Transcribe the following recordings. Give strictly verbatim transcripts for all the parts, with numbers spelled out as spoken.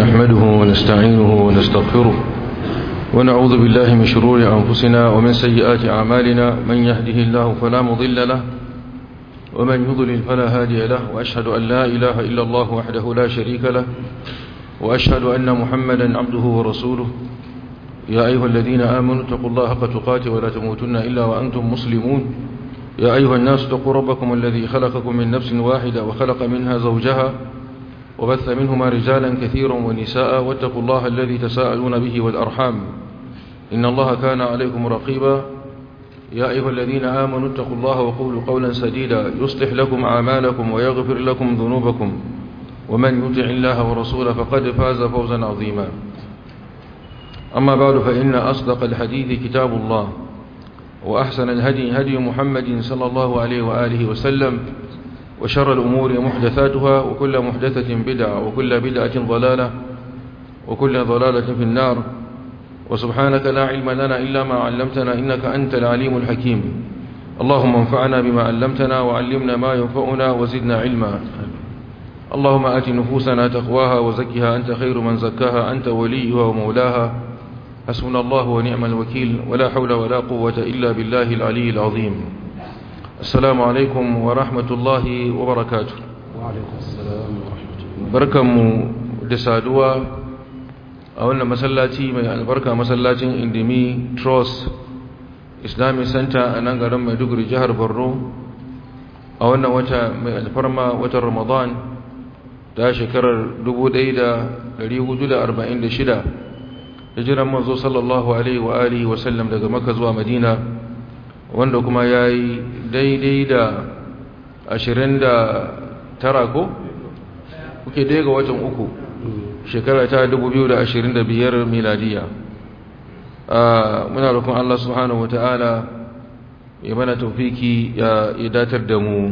نحمده ونستعينه ونستغفره ونعوذ بالله من شرور أنفسنا ومن سيئات أعمالنا من يهده الله فلا مضل له ومن يضلل فلا هادي له وأشهد أن لا إله إلا الله وحده لا شريك له وأشهد أن محمدا عبده ورسوله يا أيها الذين آمنوا اتقوا الله حق تقاته ولا تموتن إلا وأنتم مسلمون يا أيها الناس اتقوا ربكم الذي خلقكم من نفس واحدة وخلق منها زوجها وبث منهما رجالا كثيرا ونساء واتقوا الله الذي تساءلون به والأرحام إن الله كان عليكم رقيبا يا أيها الذين آمنوا اتقوا الله وقولوا قولا سديدا يصلح لكم أعمالكم ويغفر لكم ذنوبكم ومن يطع الله ورسوله فقد فاز فوزا عظيما أما بعد فإن أصدق الحديث كتاب الله وأحسن الهدي هدي محمد صلى الله عليه وآله وسلم وشر الأمور محدثاتها وكل محدثة بدعة وكل بدعة ضلالة وكل ضلالة في النار وسبحانك لا علم لنا إلا ما علمتنا إنك أنت العليم الحكيم اللهم انفعنا بما علمتنا وعلمنا ما ينفعنا وزدنا علما اللهم آت نفوسنا تقواها وزكها أنت خير من زكاها أنت وليها ومولاها حسبنا الله ونعم الوكيل ولا حول ولا قوة إلا بالله العلي العظيم السلام عليكم ورحمة الله وبركاته وعليكم السلام ورحمة الله بركم دسادوا أولنا مسلاتي من البركة مسلاتي اندمي تروس إسلامي سنتا أنانغرم مدقري جهر برو أولنا وتا من الفرما وتا رمضان دا شكرر دبو ديدا لدي وجود أربعين دشدا hijiran manzo sallallahu alaihi wa alihi wa sallam daga Makka zuwa Madina wanda kuma yayi daidai da ashirin da tara ko kuke dai ga watan uku shekara ta dubu biyu da ashirin da biyar miladiya muna roƙon Allah subhanahu wataala ya mana tawfiki ya datar da mu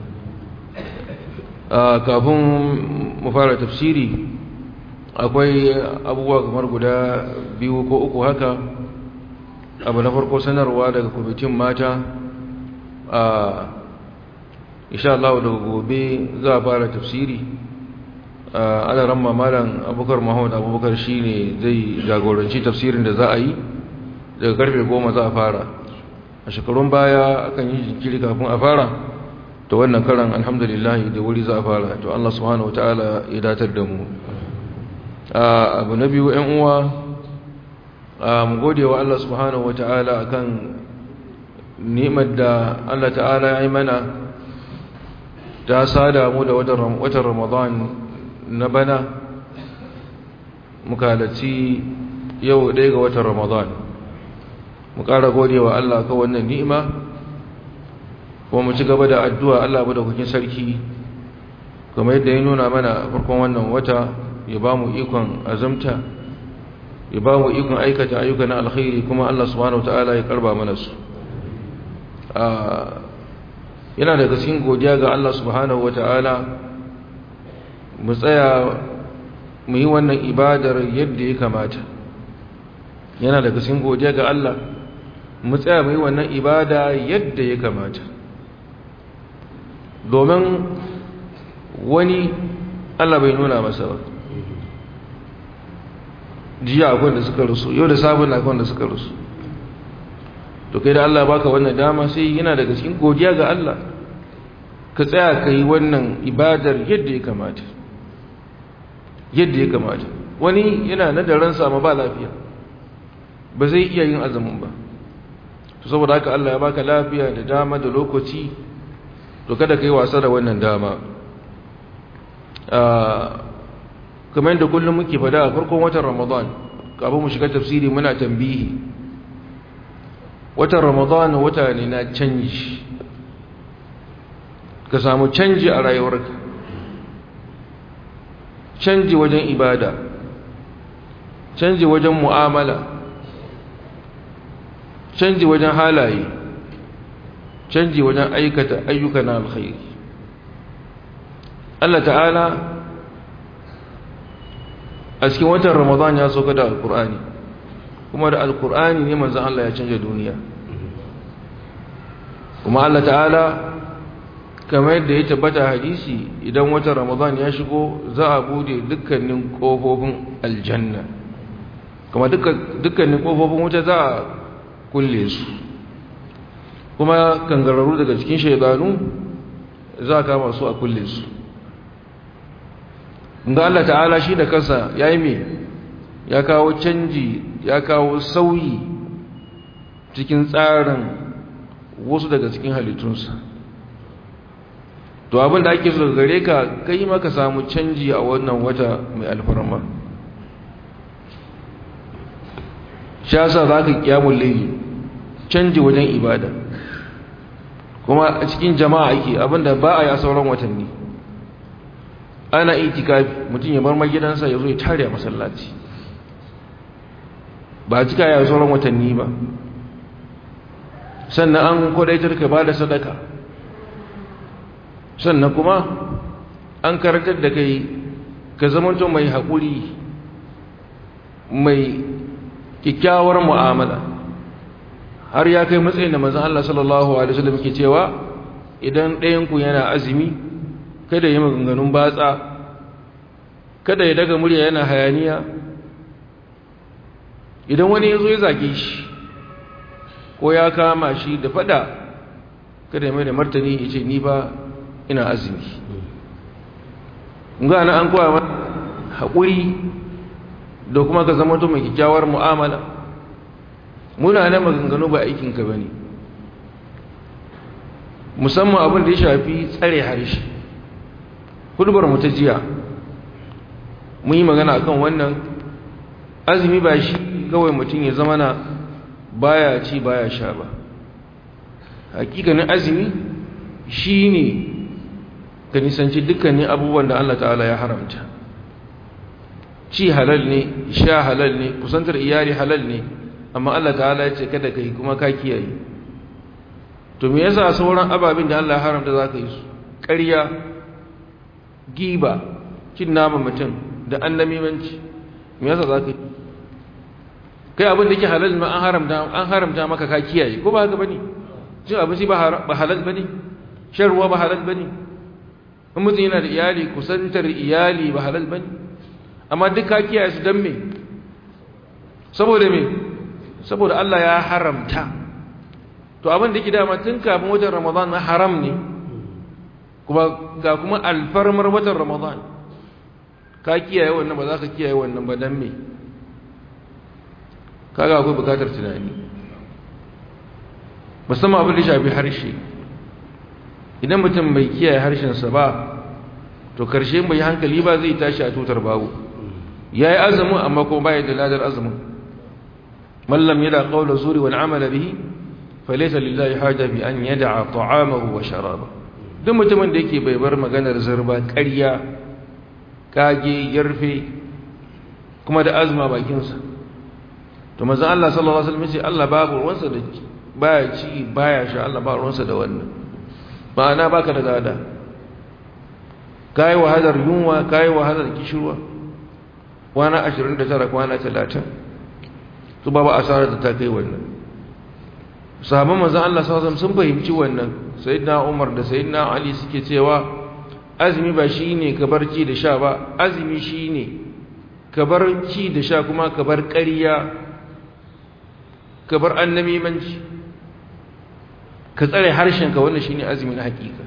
kafin mu fara tafsiri akwai abubuwa kamar guda biyu ko uku haka abu na farko sanarwa daga kwamitin mata a insha Allah daga gobe za a fara tafsiri a alaran mamalan abubakar Muhammad abubakar shi ne zai jagoranci tafsirin da za a yi daga karfe goma za a fara a shekarun baya akan yi jinkiri kafin a fara to wannan karan alhamdulillah da wuri za a fara to Allah subhanahu wataala ya datar da mu abu na biyu ‘yan uwa mu gode wa Allah subhanahu wa ta'ala a kan ni'imar da Allah ta'ala ya yi mana ta sada mu da watan Ramadan na bana muka halarci yau ɗaya ga watan Ramadan mu ƙara gode wa Allah ka wannan ni'ima kuma mu ci gaba da addu'a Allah bu da kukin sarki kamar yadda ya nuna mana farkon wannan wata ya ba mu ikon azamta ya ba mu ikon aikata ayyuka na alkhairi kuma Allah subhanahu wataala ya karba mana su yana daga cikin godiya ga Allah subhanahu wataala mu tsaya mu yi wannan ibadar yadda ya kamata yana daga cikin godiya ga Allah mu tsaya mu yi wannan ibada yadda ya kamata domin wani Allah bai nuna masa ba jiya akwai da suka rusu yau da sabon akwai da suka rusu to kai da Allah baka wannan dama sai yana daga cikin godiya ga Allah ka tsaya ka yi wannan ibadar yadda ya kamata yadda ya kamata wani yana nan da ransa amma ba lafiya ba zai iya yin azumin ba to saboda haka Allah ya baka lafiya da dama da lokaci to kada ka yi wasa da wannan dama kamar yadda kullum muke fada a farkon watan Ramadan kafin mu shiga tafsiri muna tambihi watan Ramadan wata ne na canji ka samu canji a rayuwarka canji wajen ibada canji wajen mu'amala canji wajen halaye canji wajen aikata ayyuka na alkhairi Allah ta'ala a cikin watan Ramadan ya sauka da alkur'ani kuma da alkur'ani ne manzon Allah ya canja duniya kuma Allah ta'ala kamar yadda ya tabbata hadisi idan watan Ramadan ya shigo za a bude dukkanin kofofin aljanna kuma dukkanin kofofin wuta za a kulle su kuma kangararru daga cikin shaidanu za a kama su a kulle su inda Allah ta'ala shi da kansa ya yi mai ya kawo canji ya kawo sauyi cikin tsarin wasu daga cikin halittunsa to abin da ake so gare ka kai maka samu canji a wannan wata mai alfarma shasa za ka kiyamun laili canji wajen ibada kuma a cikin jama'a ake abinda ba a yi a sauran watanni ana itikafi mutum ya bar magidansa ya zo ya tare a masallaci ba a cika ya sauran watanni ba sannan an kwadaitar ka ba da sadaka sannan kuma an karantar da kai ka zamanto mai haƙuri mai kyakkyawar mu'amala har ya kai matsayin da manzon Allah sallallahu alaihi wasallam ke cewa idan ɗayan ku yana azumi kada ya maganganun batsa kada ya daga murya yana hayaniya idan wani yazo ya zage shi ko ya kama shi da fada kada ya mai da martani ya ce ni ba ina azumi ga nan an koya mana haƙuri da kuma ka zama mai kyakkyawar mu'amala muna nan maganganu ba aikinka ba ne musamman abin da ya shafi tsare harshe hudubar mu ta jiya mun yi magana akan wannan azumi ba shi kawai mutum ya zama na baya ci baya sha ba hakikanin azumi shi ne ka nisanci dukkanin abubuwan da Allah ta'ala ya haramta ci halal ne sha halal ne kusantar iyali halal ne amma Allah ta'ala ya ce kada ka yi kuma ka kiyaye to me yasa sauran ababin da Allah ya haramta za ka yi su ƙarya giba cin nama mutum da annamimanci me yasa za ka yi kai abin da ke halal ma an haramta an haramta maka ka kiyaye ko ba haka bane cin abinci ba halal bane shan ruwa ba halal bane in mutum yana da iyali kusantar iyali ba halal bane amma duk ka kiyaye su dan me saboda me saboda Allah ya haramta to abin da ke dama tun kafin watan Ramadan na haram ne kuma ga kuma alfarmar watan Ramadan ka kiyaye wannan ba za ka kiyaye wannan ba dan me kaga akwai bukatar tunani musamman abin da shafi harshe idan mutum bai kiyaye harshensa ba to karshe mai hankali ba zai tashi a tutar babu yayi azumin amma ko bai da ladar azumin man lam yada qawla zuri wal amala bihi falaysa lillahi haja bi an yad'a ta'amahu wa sharaba duk mutumin da yake bai bar maganar zarba ƙarya kage yarfe kuma da azma bakinsa to manzo Allah sallallahu alaihi wasallam ya ce Allah babu ruwansa da baya ci baya sha Allah ba ruwansa da wannan ma'ana baka da gada kai wahalar yunwa kai wahalar kishirwa kwana ashirin da tara kwana talatin su babu asarar da ta kai wannan sahabban manzon Allah sallallahu alaihi wasallam sun fahimci wannan sayyidina Umar da sayyidina Ali suke cewa azumi ba shine ka bar ci da sha ba azumi shine ka bar ci da sha kuma ka bar ƙarya ka bar annamimanci ka tsare harshenka wannan shine azumi na hakika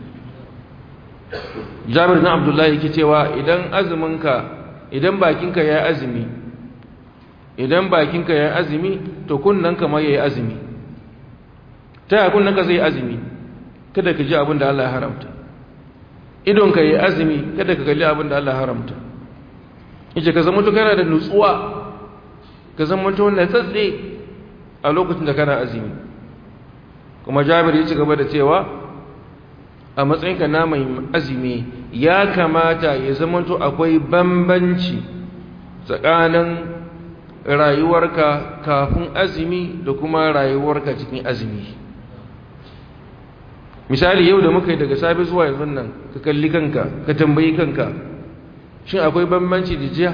Jabir bin Abdullah yake cewa idan azuminka idan bakinka yayi azumi idan bakinka yayi azumi to kunnanka ma yayi azumi ta ya kunnanka zai azumi kada ka ji abin da Allah ya haramta idonka yayi azumi kada ka kalli abin da Allah ya haramta yace ka zama to kana da nutsuwa ka zama to wannan tsatse a lokacin da kana azumi kuma Jabir ya ci gaba da cewa a matsayinka na mai azumi ya kamata ya zamanto akwai bambanci tsakanin rayuwarka kafin azumi da kuma rayuwarka cikin azumi misali yau da muka yi daga safe zuwa yanzu nan ka kalli kanka ka tambayi kanka shin akwai bambanci da jiya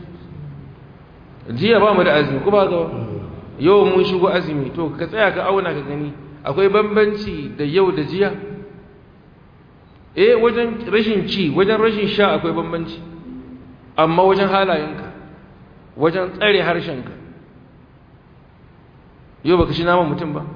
jiya ba mu da azumi kuma ga yau mun shigo azumi to ka tsaya ka auna ka gani akwai bambanci da yau da jiya eh wajen rashin ci wajen rashin sha akwai bambanci, amma wajen halayenka, wajen tsare harshenka, yau baka shi naman mutum ba,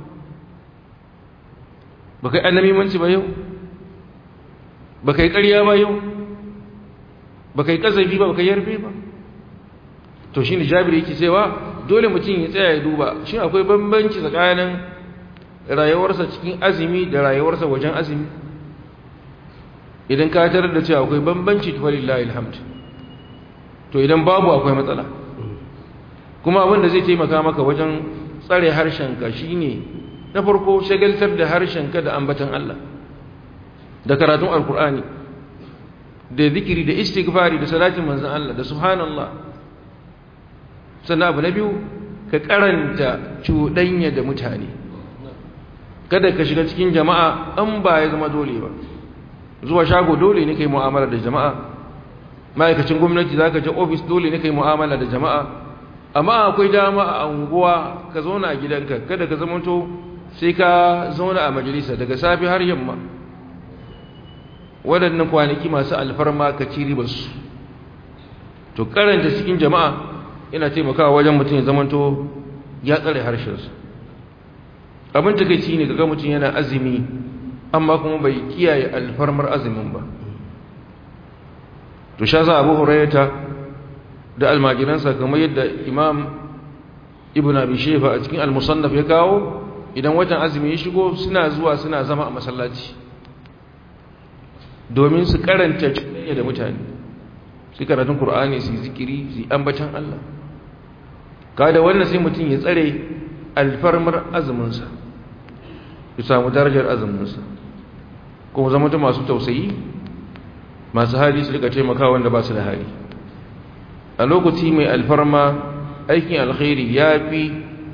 baka yi annamimanci ba yau, baka yi ƙarya ba yau, baka yi ƙazafi ba, baka yi yarfe ba. To shine Jabir yake cewa dole mutum ya tsaya ya duba shi akwai bambanci tsakanin rayuwarsa cikin azumi da rayuwarsa wajen azumi. Idan ka tarar da cewa akwai bambanci to lillahi alhamd, to idan babu akwai matsala. Kuma abin da zai taimaka maka wajen tsare harshenka shine na farko shagaltar da harshenka da ambatan Allah, da karatun alkur'ani, da zikiri, da istighfari, da salatin manzon Allah, da subhanallah. Sannan abu na biyu ka karanta cuɗanya da mutane, kada ka shiga cikin jama'a an ba ya zama dole ba. Zuwa shago dole ne kai mu'amala da jama'a, ma'aikacin gwamnati za ka je ofis dole ne kai mu'amala da jama'a, amma akwai dama a unguwa ka zauna a gidanka, kada ka zamanto sai ka zauna a majalisa daga safi har yamma. Waɗannan kwanaki masu alfarma ka ci ribarsu. To karanta cikin jama'a yana taimakawa wajen mutum ya zamanto ya tsare harshensa. Abin takeici ne kaga mutum yana azumi amma kuma bai kiyaye alfarmar azumin ba. To sha za Abu Hurairah da almajiransa kamar yadda Imam Ibn Abi Shayba a cikin al-Musannaf ya kawo, idan watan azumi ya shigo suna zuwa suna zama a masallaci domin su karanta cuɗanya da mutane, su karatun Qur'ani, su zikiri, su ambatan Allah. Kada wannan sai mutum ya tsare alfarmar azuminsa, ya samu darajar azuminsa, kuma zama ta masu tausayi, masu hali su rika taimakawa wanda ba su da hali. A lokaci mai alfarma aikin alkhairi ya fi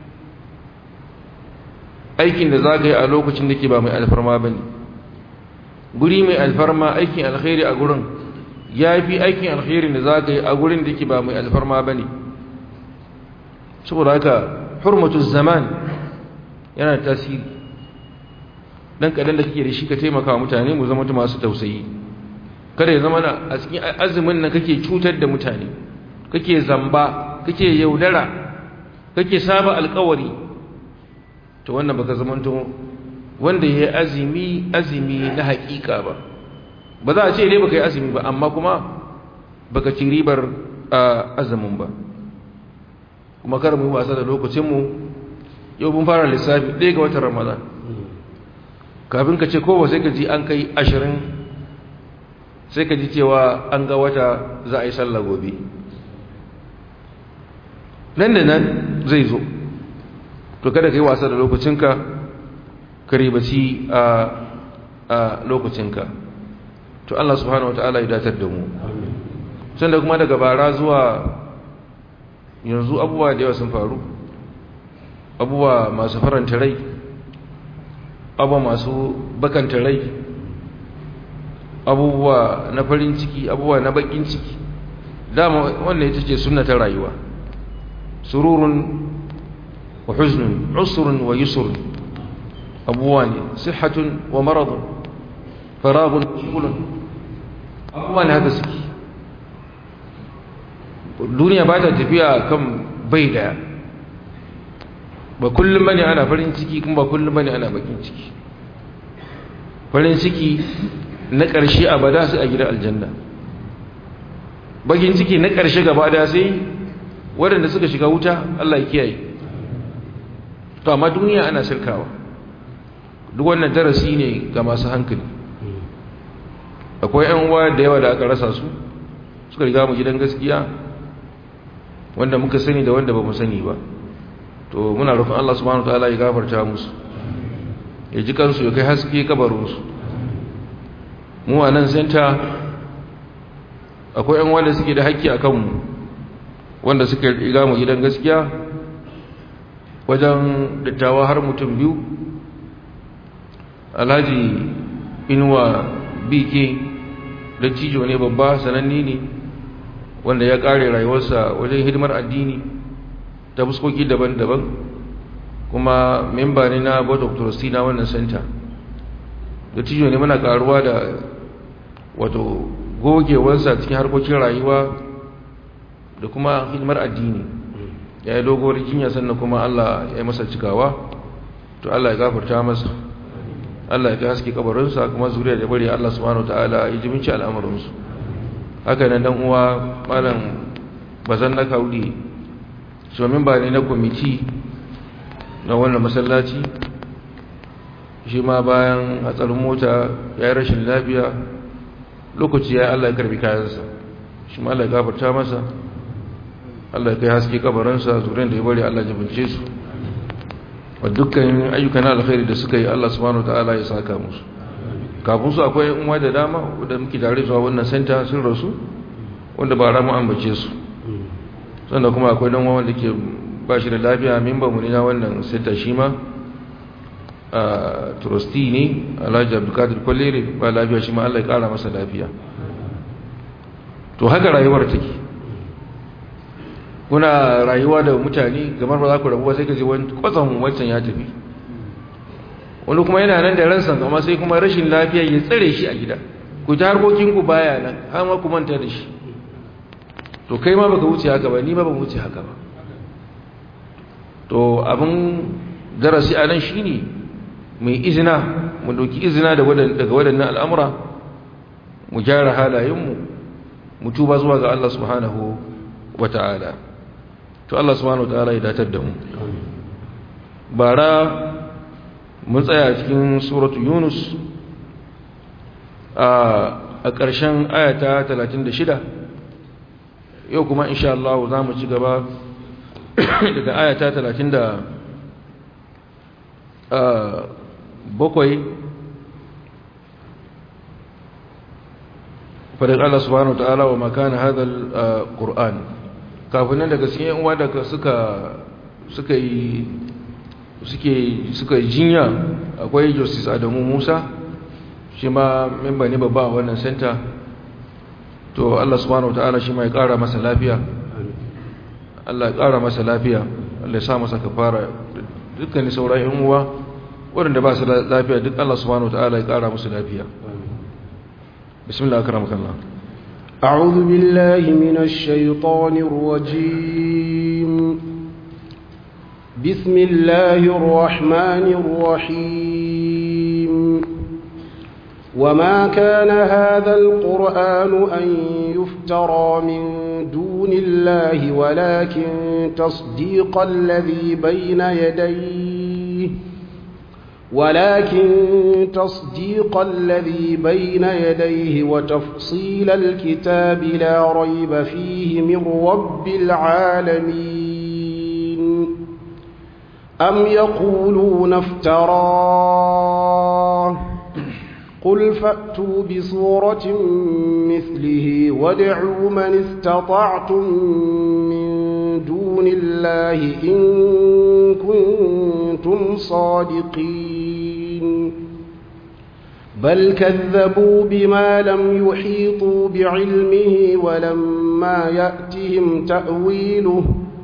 aikin da za ka yi a lokacin da ke ba mai alfarma ba ne. Guri mai alfarma aikin alkhairi a gurin ya fi aikin alkhairi da za ka yi a gurin da ke ba mai alfarma ba ne. Saboda haka hurmatu zaman yana tasiri. Dan kadan da kake da shi ka taimaka wa mutane mu zama masu tausayi. Kada ya zama a cikin azumin nan kake cutar da mutane, kake zamba, kake yaudara, kake saba alƙawari. To wannan baka zamanto wanda yayi azumi azumi na haƙiƙa ba. Ba za a ce dai baka yi azumi ba, amma kuma baka ci ribar azumin ba. Kuma kar mu yi wasa da lokacinmu. Yau mun fara lissafi ɗaya ga watan Ramadan, kafin ka ce kowa sai ka ji an kai ashirin, sai ka ji cewa an ga wata za a yi sallah gobe. Nan da nan zai zo. To kada ka yi wasa da lokacinka, ka ribaci a lokacinka. To Allah subhanahu wata'ala ya datar da mu. Sanda kuma daga bara zuwa yanzu abubuwa da yawa sun faru, abubuwa masu faranta rai, abubuwa masu bakanta rai, abubuwa na farin ciki, abubuwa na bakin ciki. Dama wannan ita ce sunna ta rayuwa. Sururun wa huznun, usrun wa yusrun. Abubuwa ne, sihhatun wa maradun, faragun wa shugulun. Abubuwa ne haka suke. Duniya ba ta tafiya kan bai daya. Ba kullum bane ana farin ciki, kuma ba kullum bane ana bakin ciki. Farin ciki na ƙarshe abada sai a gidan aljanna. Bakin ciki na ƙarshe gaba da sai waɗanda suka shiga wuta, Allah ya kiyaye. To amma duniya ana shirkawa. Duk wannan darasi ne ga masu hankali. Akwai ƴan uwa da yawa da aka rasa su, suka riga mu gidan gaskiya, wanda muka sani da wanda ba mu sani ba. To muna roƙon Allah subhanahu wataala ya gafarta musu, ya ji kansu, ya kai haske kabarinsu. Mu a nan senta akwai ƴan wanda suke da haƙƙi a kanmu, wanda suka riga mu gidan gaskiya, wajen dattawa har mutum biyu. Alhaji Inuwa Bike da cijo ne babba, sananne ne, wanda ya ƙare rayuwarsa wajen hidimar addini ta fuskoki daban-daban, kuma memba ne na board of trustee na wannan center. Da cijo ne muna karuwa da wato gogewarsa cikin harkokin rayuwa da kuma hidimar addini ya yi doguwar jinya sannan kuma Allah ya yi masa cikawa to Allah ya gafarta masa Allah ya kai haske kabarinsa kuma zuriya da bari Allah subhanahu wataala ya jibinci al'amuransu haka nan dan uwa malam bazan na kaudi shomin ba ne na kwamiti na wannan masallaci shi ma bayan hatsarin mota ya yi rashin lafiya lokaci ya Allah ya karbi kayansa shi ma Allah ya gafarta masa Allah ya kai haske kabarinsa zuriyar da ya bari Allah ya jibince su wa dukkan ayyukan alkhairi da suka yi Allah subhanahu wataala ya saka musu kafin su akwai umma da dama wanda muke tare zuwa wannan center sun rasu wanda ba ramu ambace su sannan kuma akwai dan wanda ke ba shi da lafiya member mu ne na wannan center shi ma a trustee ne Alhaji Abdulkadir Kwallere ba lafiya shi ma Allah ya kara masa lafiya to haka rayuwar take kuna rayuwa da mutane kamar ba za ku rabuwa sai ka je wani kwatsan wancan ya tafi wani kuma yana nan da ransa amma sai kuma rashin lafiya ya tsare shi a gida ku ta harkokinku baya nan har ma ku manta da shi to kai ma baka wuce haka ba ni ma ban wuce haka ba to abin darasi a nan shine mai izina mu dauki izina daga waɗannan al'amura mu gyara halayenmu mu tuba zuwa ga Allah subhanahu wata'ala to Allah subhanahu wataala ya datar da mu bara mun tsaya cikin suratu yunus a ƙarshen ayata talatin da shida yau kuma insha Allah za mu ci gaba daga ayata talatin da bakwai fadin Allah subhanahu wataala wa makana hadal qur'an kafin nan daga cikin uwa da suka suka yi suke suka jinya akwai Justice Adamu Musa shi ma member ne babba a wannan center to Allah subhanahu wataala shi ma ya kara masa lafiya Allah ya kara masa lafiya Allah ya sa masa kafara dukkan sauran yan uwa wanda ba su lafiya duk Allah subhanahu wataala ya kara musu lafiya bismillah akramakallah أعوذ بالله من الشيطان الرجيم بسم الله الرحمن الرحيم وما كان هذا القرآن أن يفترى من دون الله ولكن تصديق الذي بين يديه ولكن تصديق الذي بين يديه وتفصيل الكتاب لا ريب فيه من رب العالمين أم يقولون افتراه قل فأتوا بسورة مثله وادعوا من استطعتم من دون الله إن كنتم صادقين بل كذبوا بما لم يحيطوا بعلمه ولما يأتهم تأويله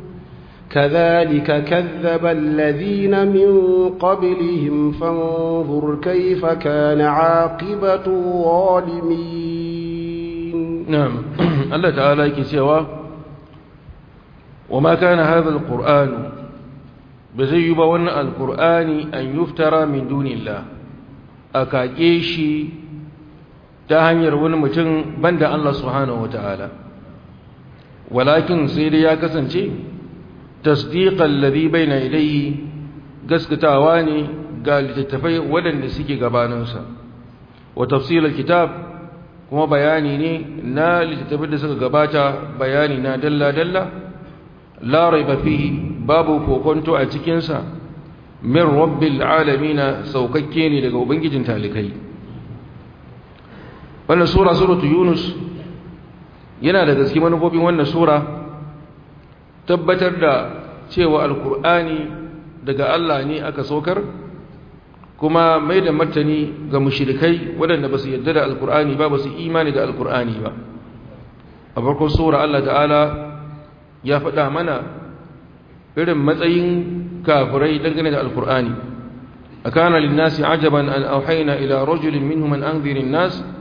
كذلك كذب الذين من قبلهم فانظر كيف كان عاقبة الظالمين. نعم الله تعالى يكسوا وما كان هذا القرآن بزيب ون القرآن أن يفترى من دون الله أكاكيشي تهنير ونمتن بند الله سبحانه وتعالى ولكن سيدي يا كسنتي تصديق الذي بين يديه gaskatawa ne ga littattafai waɗanda suke gabaninsa wa tafsilul kitab kuma bayani ne na littattafai da suka gabata bayani na dalla dalla la raiba fihi babu kokonto a cikin sa min rabbil alamin saukakke ne daga ubangijin talikai wannan sura suratu yunus yana da gaske manufofin wannan sura tabbatar da cewa alkur'ani daga Allah ne aka saukar kuma mai da martani ga mushrikai waɗanda ba su yarda da alkur'ani ba ba su imani da alkur'ani ba a farkon sura Allah ta'ala ya faɗa mana irin matsayin kafirai dangane da alkur'ani akana lin-nasi ajaban an auhayna ila rajulin minhum an anzir an-nas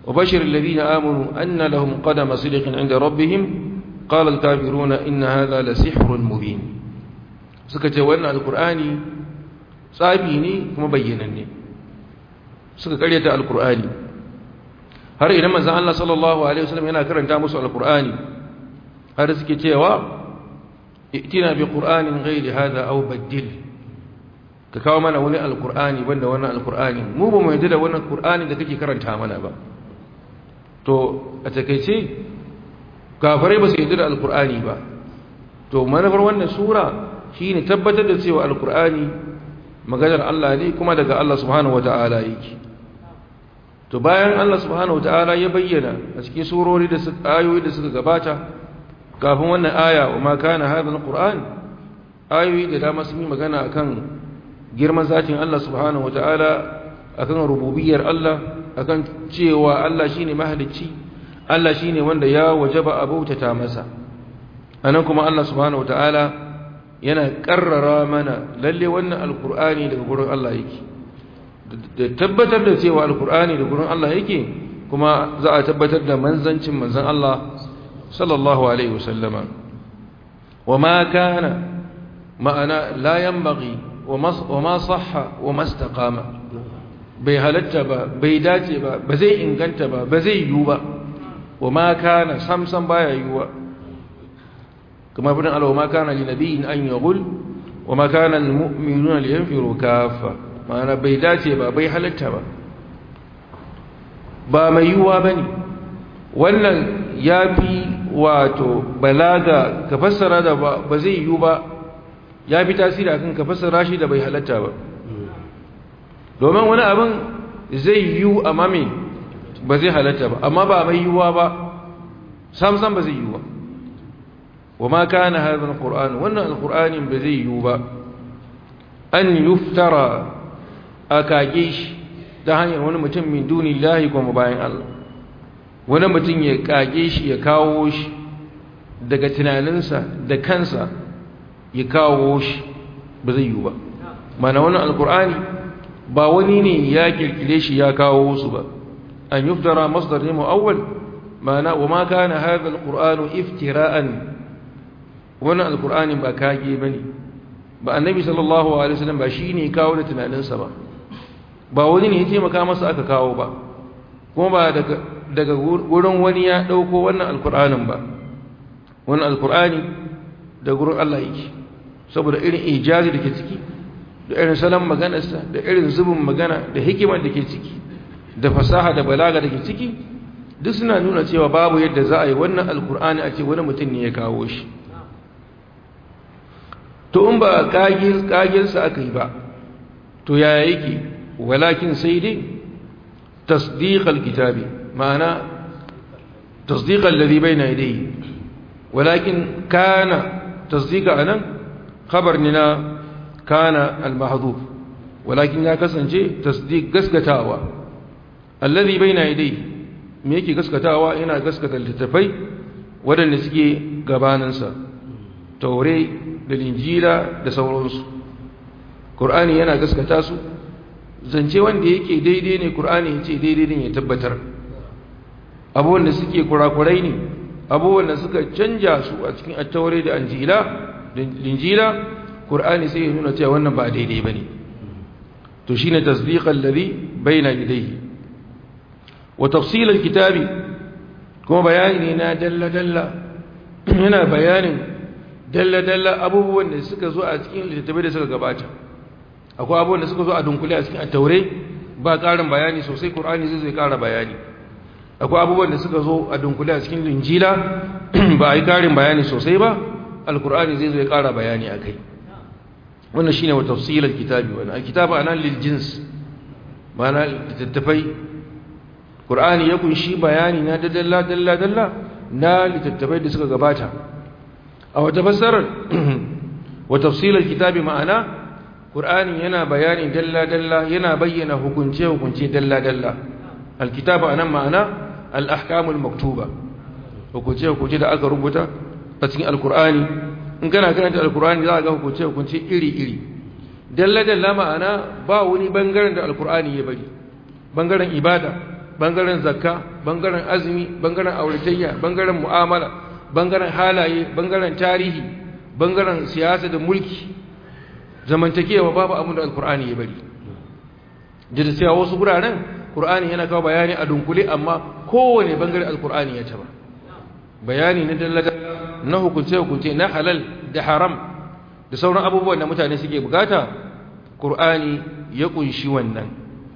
wa bashir alladhina amanu anna lahum qadama sidqin 'inda rabbihim qala al-kafiruna inna hadha la sihrun mubin suka ce wannan alqur'ani tsabi ne kuma bayyananne suka karyata alqur'ani har idan manzon Allah sallallahu alaihi wasallam yana karanta musu alqur'ani har suke cewa itina bi qur'anin ghairi hadha aw badil ka kawo mana wani alqur'ani banda wannan alqur'ani mu ba mu yadda da wannan qur'ani da kake karanta mana ba to a takeice kafirai ba su yadda da alqur'ani ba to manufar wannan sura shine tabbatar da cewa alqur'ani maganar Allah ne kuma daga Allah subhanahu wataala yake to bayan Allah subhanahu wataala ya bayyana a cikin surori da ayoyi da suka gabata kafin wannan aya wa ma kana hadha alquran ayoyi da dama sun yi magana akan girman zatin Allah subhanahu wataala akan rububiyar Allah akan cewa Allah shine mahalicci Allah shine wanda ya wajaba abautata masa anan kuma Allah subhanahu wataala yana karrara mana lalle wannan alqur'ani daga gurin Allah yake da tabbatar da cewa alqur'ani daga gurin Allah yake kuma za a tabbatar da manzancin manzon Allah sallallahu alaihi wasallama wama kana ma'ana la yanbaghi wama sahha wama istaqama bai halatta ba bai dace ba ba zai inganta ba ba zai yiwu ba wama kana samsam baya yiwuwa kuma bin Allah wama kana li nabiyyin an yaghul wama kana lil mu'minuna liyanfiru kaffa ma'ana bai dace ba bai halatta ba ba mai yiwuwa bane wannan ya fi wato balaga ka fassara da ba zai yiwu ba ya fi tasiri akan ka fassara shi da bai halatta ba domin wani abin zai yiwu amma me ba zai halatta ba amma ba mai yiwuwa ba samsam ba zai yiwu ba wa ma kana hadha alquran wannan alquranin ba zai yiwu ba an yuftara akage shi ta hanyar wani mutum min dunillahi kuma bayan Allah wani mutum ya kage shi ya kawo shi daga tunaninsa da kansa ya kawo shi ba zai yiwu ba mana wannan alkur'ani ba wani ne ya kirkire shi ya kawo su ba an yuftara masdar ne mu'awwal mana wa ma kana hadha alqur'anu iftira'an wannan alkur'ani ba kage bane ba annabi sallallahu alaihi wasallam ba shine kawo da tunaninsa ba ba wani ne ya taimaka masa aka kawo ba kuma ba daga daga gurin wani ya dauko wannan alkur'anin ba wannan alkur'ani da gurin Allah yake saboda irin ijazi da ke ciki da irin salon maganarsa da irin zubin magana da hikimar da ke ciki da fasaha da balaga da ke ciki duk suna nuna cewa babu yadda za a yi wannan alkur'ani a ce wani mutum ne ya kawo shi to in ba kagirsa aka yi ba to yaya yake walakin sai dai tasdiqal kitabi ma'ana tasdiqal ladhi bayna yadayhi walakin kana tasdiqa anan khabar nina kana al-mahdhuf walakin ya kasance tasdiq gaskatawa alladhi bayna yadayhi me yake gaskatawa ina gaskata littafai wadanda suke gabaninsa taure da linjila da sauransu qur'ani yana gaskata su zance wanda yake daidai ne qur'ani yace daidai ne ya tabbatar abubuwan da suke kurakurai ne abubuwan da suka canja su a cikin at-taure da injila da linjila qur'ani sai ya nuna cewa wannan ba daidai bane to shine tasdiqal ladhi bayna yadayhi wa tafsil al-kitabi kuma bayani ne na dalla dalla yana bayanin dalla dalla abubuwan da suka zo a cikin littattafai da suka gabata akwai abubuwan da suka zo a dunkule a cikin at-taure ba ƙarin bayani sosai qur'ani zai zai ƙara bayani akwai abubuwan da suka zo a dunkule a cikin linjila ba a yi ƙarin bayani sosai ba al-qur'ani zai zai ƙara bayani akai wannan shine wa tafsilul kitabi wannan al-kitabu anan lil jins ma'ana littattafai qur'ani ya kunshi bayani na dalla dalla dalla na littattafai da suka gabata a wata fassarar wa tafsilul kitabi ma'ana qur'ani yana bayani dalla dalla yana bayyana hukunce hukunce dalla dalla al-kitabu anan ma'ana al-ahkamul maktuba hukunce hukunce da aka rubuta a cikin al-qur'ani in kana karanta al-qur'ani za ka ga hukunce hukunce iri iri dalla dalla ma'ana ba wani bangaren da al-qur'ani ya bari bangaren ibada bangaren zakka, bangaren azumi, bangaren auratayya, bangaren mu'amala, bangaren halaye, bangaren tarihi, bangaren siyasa da mulki, zamantakewa babu abin da alkur'ani ya bari. Da cewa wasu guraren Qur'ani yana kawo bayani a dunkule amma kowane bangare alkur'ani ya taba bayani na dallata na hukunce hukunce na halal da haram da sauran abubuwan da mutane suke bukata, Qur'ani ya kunshi wannan.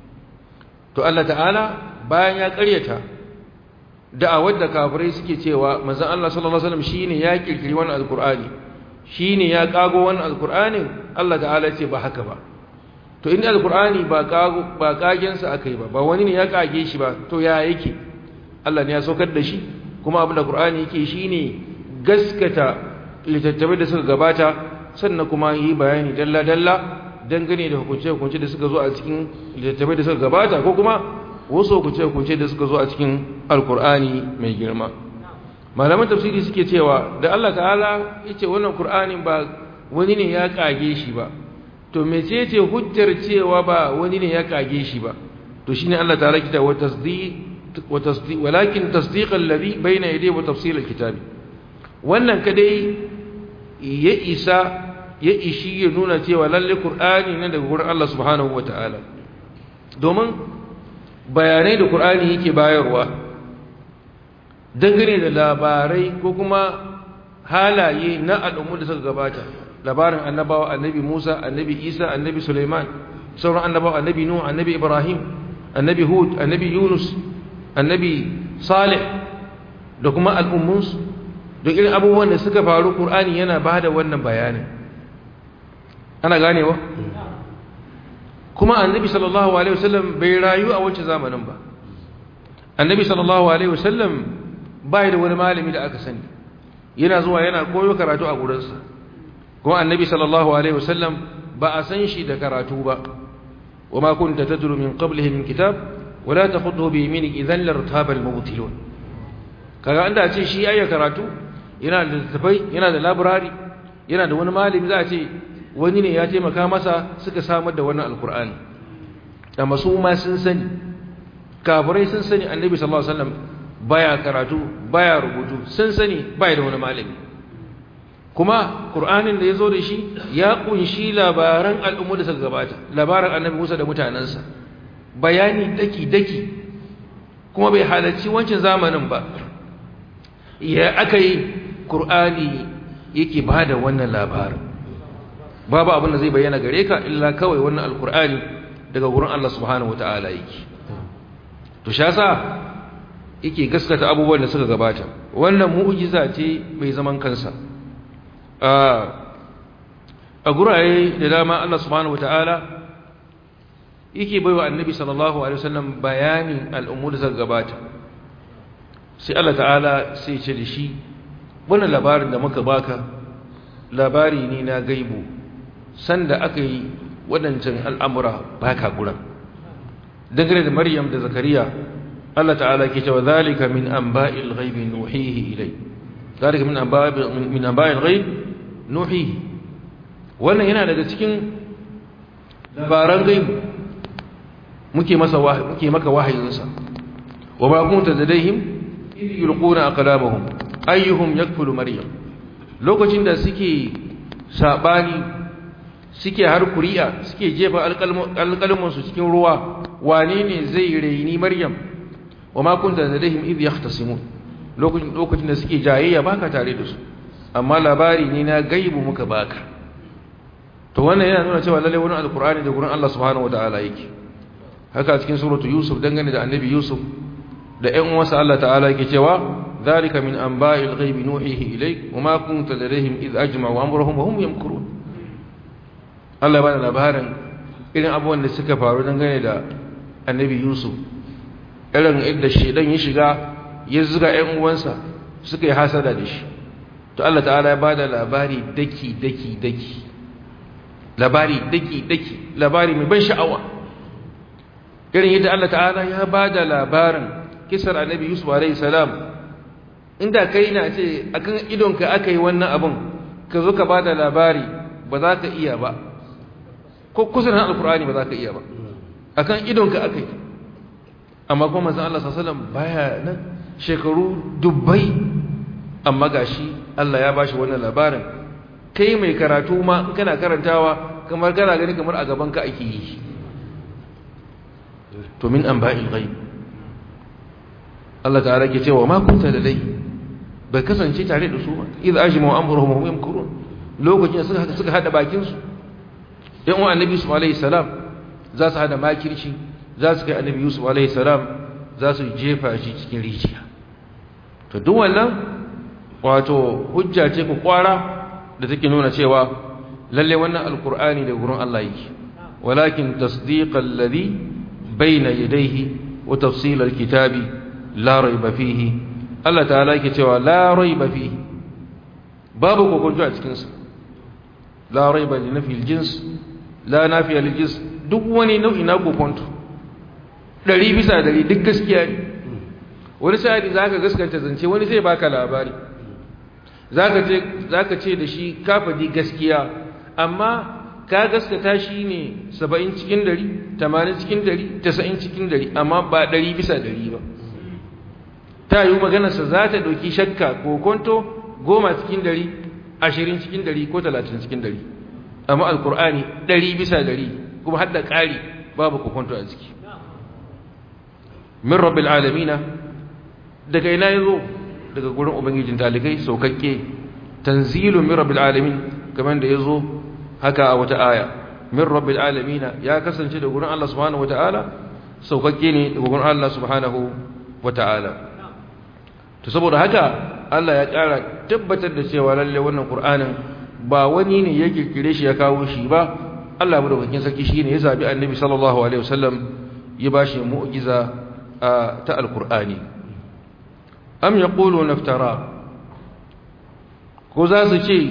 To Allah ta'ala bayan ya ƙaryata da'awar da kafirai suke cewa manzon Allah sallallahu alaihi wasallam shine ya kirkiri wannan alkur'ani, shine ya kago wannan alkur'anin, Allah ta'ala ya ce ba haka ba. To inda alkur'ani ba kago ba kagensa akai ba, ba wani ne ya kage shi ba, to ya yake? Allah ne ya saukar da shi, kuma abin da Qur'ani yake shine gaskata littattafai da suka gabata, sannan kuma yi bayani dalla dalla dangane da hukunce-hukunce da suka zo a cikin littattafai da suka gabata, ko kuma wasu hukunce-hukunce da suka zo a cikin alkur'ani mai girma. Malaman tafsiri suke cewa da Allah ta'ala yace wannan Qur'anin ba wani ne ya kage shi ba, to mecece hujjar cewa ba wani ne ya kage shi ba? To shine Allah ta'ala kita wa tasdiq wa tasdiq walakin tasdiq alladhi bayna yadayhi wa tafsil alkitab. Wannan kadai ya isa ya ishi ya nuna cewa lalle Qur'ani ne daga gurin Allah subhanahu wataala, domin bayanai da Qur'ani yake bayarwa dangane da labarai ko kuma halaye na al'ummu da suka gabata, labarin annabawa, annabi Musa, annabi Isa, annabi Sulaiman, sauran annabawa, annabi Nuh, annabi Ibrahim, annabi Hud, annabi Yunus, annabi Salih, da kuma al'ummunsu, da irin abubuwan da suka faru, Qur'ani yana ba da wannan bayanin. Ana ganewa? Kuma annabi sallallahu alaihi wasallam bai rayu a wancan zamanin ba. Annabi sallallahu alaihi wasallam bai da wani malami da aka sani, yana zuwa yana koyo karatu a gurinsa. Kuma annabi sallallahu alaihi wasallam ba a san shi da karatu ba. Wama kunta tadru min qablihi min kitab wala takhudhu bi yaminik idhan lartaba al-mubtilun. Kaga anda ce shi yayin karatu, yana da littafai, yana da library, yana da wani malami, za a ce wani ne ya taimaka masa suka samar da wannan alkur'ani. Amma su ma sun sani, kafirai sun sani annabi sallallahu alaihi wasallam baya karatu, baya rubutu, sun sani baya da wani malami. Kuma Qur'anin da yazo da shi ya kunshi labaran al'ummu da suka gabata, labaran annabi Musa da mutanansa, bayani daki daki, kuma bai halarci wancan zamanin ba. Ya akai Qur'ani yake bada wannan labarin? Babu abin da zai bayyana gare ka illa kawai wannan alkur'ani daga gurin Allah subhanahu wataala yake. To shi yasa yake gaskata abubuwan da suka gabata. Wannan mu'jiza ce mai zaman kansa. A guraye da dama Allah subhanahu wataala yake baiwa annabi sallallahu alaihi wasallam bayanin al'ummu da suka gabata. Sai Allah ta'ala sai ce da shi, wannan labarin da muka baka labari ne na gaibu, sanda aka yi waɗancan al'amura ba ka guran. Dangane da Maryam da Zakariya, Allah ta'ala ke cewa zalika min amba'il ghaibi nuhihi ilai, zalika min amba'il ghaib nuhihi. Wannan yana daga cikin labaran gaibu, muke masa wahayi, muke maka wahayinsa. Wa ma kunta ladaihim idh yulquna aqlamahum ayyuhum yakfulu Maryam. Lokacin da suke sabani, suke har kuri'a, suke jefa alƙalmansu cikin ruwa, wane ne zai raini Maryam? Wa ma kunta ladaihim idh yahtasimun. Lokacin lokacin da suke jayayya baka tare da su, amma labari ne na gaibu muka baka. To wannan yana nuna cewa lalle wannan alqur'ani da gurin Allah subhanahu wataala yake. Haka cikin suratu Yusuf dangane da annabi Yusuf da ƴan uwansa, Allah ta'ala yake cewa zalika min anba'il ghaibi nuhihi ilayk wa ma kunta ladaihim idh ajma'u amrahum wa hum yamkurun. Allah ya bada labarin irin abubuwan da suka faru dangane da annabi Yusuf, irin inda shedan ya shiga ya zuga ƴan uwansa suka yi hasada da shi. To Allah ta'ala ya bada labari daki daki daki, labari daki daki, labari mai ban sha'awa, irin yadda Allah ta'ala ya bada labarin kisar annabi Yusuf alaihi salam. Inda kai na ce akan idonka aka yi wannan abin, ka zo ka bada labari, ba za ka iya ba, ko kusa da alkur'ani ba za ka iya ba, akan idonka aka yi. amma kuma manzon Allah sallallahu alaihi wasallam baya nan shekaru dubbai, amma gashi Allah ya bashi wannan labarin. Kai mai karatu ma in kana karantawa kamar kana gani kamar a gaban ka ake yi. To min anba'il ghaib, Allah ta'ala ke cewa ma kunta da dai, bai kasance tare da su ba idh ajmu amruhum hum yamkurun, lokacin suka suka hada bakin su dan uwan annabi Yusuf alaihi salam za su hada makirci, za su kai annabi Yusuf alaihi salam za su jefa shi cikin rijiya. To duk wannan wato hujja ce ku kwara da take nuna cewa lalle wannan alqur'ani da gurin Allah yake, walakin tasdiqal ladhi bayna yadayhi wa tafsil alkitabi la rayba fihi. Allah ta'ala yake cewa la rayba fihi, babu kokonto a cikin sa. La rayba li nafi aljins, la nafi aljins, duk wani nau'i na kokonto dari bisa dari duk gaskiya ne. Wani sai zaka gaskanta zance, wani sai baka labari, zaka ce zaka ce da shi ka fadi gaskiya, amma ka gaskata shi ne saba'in cikin dari, tamanin cikin dari, tasa'in cikin dari, amma ba dari bisa dari ba. Ta yi maganarsa za ta ɗauki shakka ko konto goma cikin dari, ashirin cikin dari ko talatin cikin dari, amma alkur'ani dari bisa dari, kuma hadda ƙari babu kokonto a ciki. Min rabbil alamina, daga ina yazo? Daga gurin ubangijin talikai saukakke. Tanzilun min rabbil alamin, kamar da yazo haka a wata aya. Min rabbil alamina ya kasance da gurin Allah subhanahu wataala, saukakke ne daga gurin Allah subhanahu wataala. To saboda haka Allah ya ƙara tabbatar da cewa lalle wannan Qur'anin ba wani ne ya kirkire shi ya kawo shi ba. Allah madaukakin sarki shine ya zabi Annabi sallallahu alaihi wasallam ya bashi mu'jiza ta Al-Qur'ani. Am yaquluna iftara, ko za su ce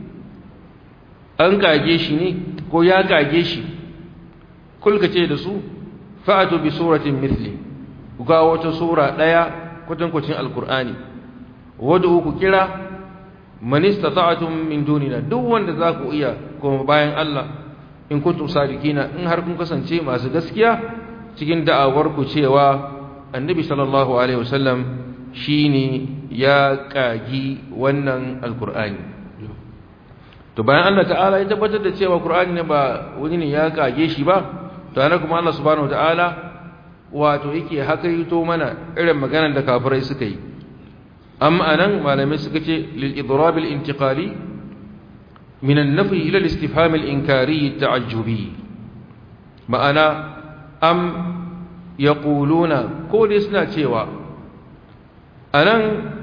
an kage shi ne ko ya kage shi? Kulka ce da su fa'atu bi suratin mithli, ga wata sura daya kwatankwacin alkur'ani, wadda ku kira man istata'tum min dunina, duk wanda za ku iya kuma bayan Allah, in kuntum sadiqina, in har kun kasance masu gaskiya cikin da'awar ku cewa annabi sallallahu alaihi wasallam shine ya kagi wannan alkur'ani. To bayan Allah ta'ala ya tabbatar da cewa qur'ani ne ba wani ne ya kage shi ba, to ana kuma Allah subhanahu wataala wato yake hakaito mana irin maganar da kafirai suka yi. Amma anan malamai suka ce lil idrab al intiqali min an nafi ila al istifham al inkari ta'ajjubi, ma'ana am yaquluna, ko dai suna cewa anan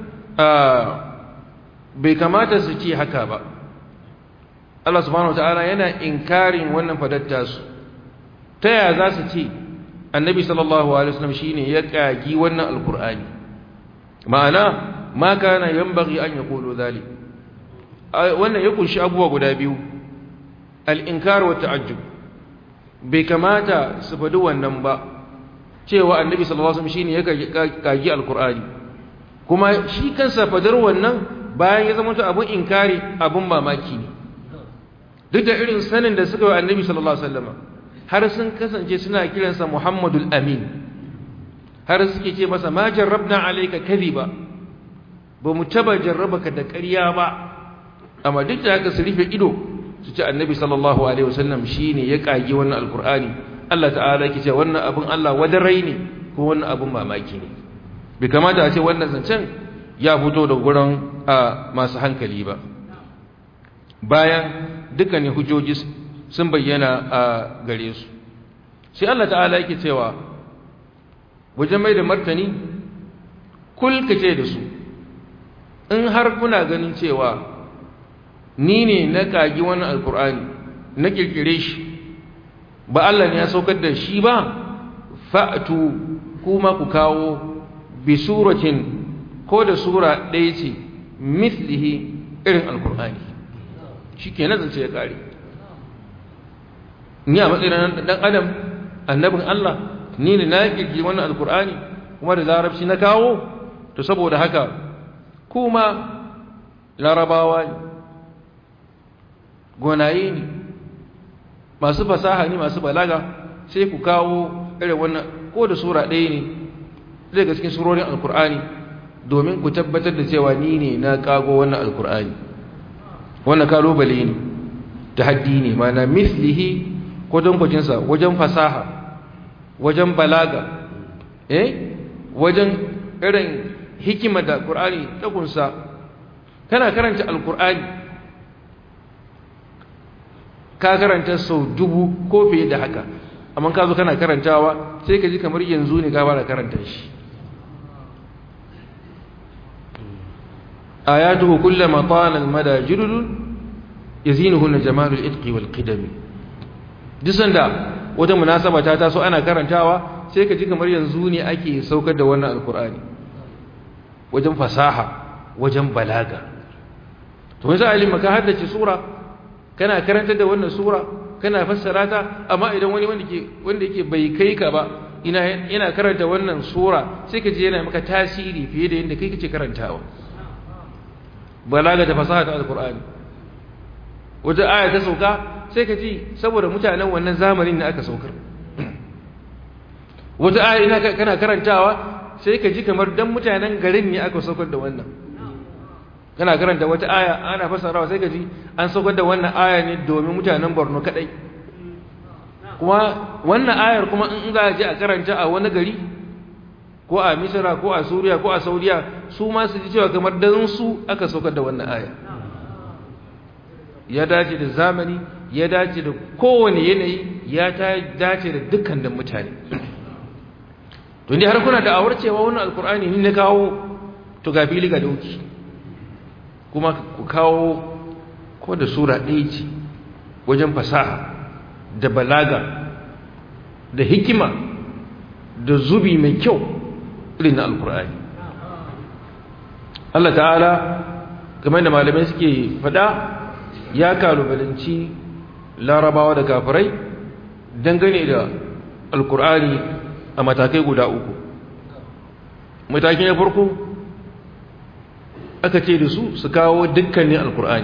bai kamata su ce haka ba. Allah subhanahu wataala yana inkarin wannan fadatta su. Ta yaya za su ce annabi sallallahu alaihi wasallam shine ya kagi wannan alqur'ani? Ma'ana ma kana yanbaghi an yaqulu dhalik. Wannan ya kunshi abubuwa guda biyu, al-inkar wa ta'ajjub. Bai kamata su faɗi wannan ba, cewa annabi sallallahu alaihi wasallam shine ya kagi alqur'ani, kuma shi kansa fadar wannan bayan ya zama abun inkari, abun mamaki ne. Duk da irin sanin da suka yi annabi sallallahu alaihi wasallam, har sun kasance suna kiransa Muhammadul Amin, har suke ce masa ma jarrabna alayka kadhiba, ba mu taba jarrabaka da ƙarya ba. Amma duk da haka su rufe ido su ce annabi sallallahu alaihi wasallam shine ya kage wannan alqur'ani. Allah ta'ala yake ce wannan abun Allah wadarai ne ko wannan abun mamaki ne. Bai kamata a ce wannan zancen ya fito da gurin masu hankali ba, bayan dukkanin hujjoji sun bayyana a gare su. Sai Allah ta'ala yake cewa wajen mai da martani, kul kace da su, in har kuna ganin cewa ni ne na kagi wannan alkur'ani, na kirkire shi, ba Allah ne ya saukar da shi ba, fa'atu, kuma ku kawo bi suratin, ko da sura ɗaya ce, mithlihi, irin alkur'ani. Shi ke nazarce ya kare. Ni a matsayin ɗan adam, annabin Allah, ni ne na kirkiri wannan alkur'ani kuma da larabci na kawo, to saboda haka kuma larabawa ne, gonaye ne, masu fasaha ne, masu balaga, sai ku kawo irin wannan, ko da sura ɗaya ne daga cikin surorin alkur'ani domin ku tabbatar da cewa ni ne na kago wannan alkur'ani. Wannan kalubale ne, tahaddi ne, mana mislihi wajen kwajinsa, wajen fasaha, wajen balaga, eh wajen irin hikima da alkur'ani ta kunsa. Kana karanta alkur'ani ka karanta sau dubu ko fiye da haka, amma ka zo kana karantawa sai ka ji kamar yanzu ne ka fara karanta shi. ayatuhu kullama tala al-mada judud yazinuhunna jamalul itqi wal qidami. duk sanda wata munasaba ta taso ana karantawa sai ka ji kamar yanzu ne ake saukar da wannan alkur'ani, wajen fasaha, wajen balaga. to yanzu alim ka haddace sura, kana karantar da wannan sura, kana fassara ta, amma idan wani wanda ke wanda yake bai kai ka ba ina yana karanta wannan sura sai ka ji yana maka tasiri fiye da yadda kai kake karantawa. balaga da fasaha ta alkur'ani, wata aya ta sauka sai ka ji saboda mutanen wannan zamanin ne aka saukar. wata aya ina kana karantawa sai ka ji kamar dan mutanen garin ne aka saukar da wannan. kana karanta wata aya ana fassarawa sai ka ji an saukar da wannan aya ne domin mutanen Borno kadai. kuma wannan ayar kuma in za a je a karanta a wani gari ko a Misra ko a Suriya ko a Saudiya, su ma su ji cewa kamar dan su aka saukar da wannan aya. ya dace da zamani, ya dace da kowane yanayi, ya ta dace da dukkan da mutane. to ni har kuna da awar cewa wannan alkur'ani ni na kawo, to ga fili ga dauki, kuma ku kawo ko da sura ɗaya ce wajen fasaha da balaga da hikima da zubi mai kyau irin na alkur'ani. Allah ta'ala kamar da malamai suke faɗa ya kalubalanci larabawa da kafirai dangane da alkur'ani a matakai guda uku. matakin ya farko aka ce da su su kawo dukkanin alkur'ani.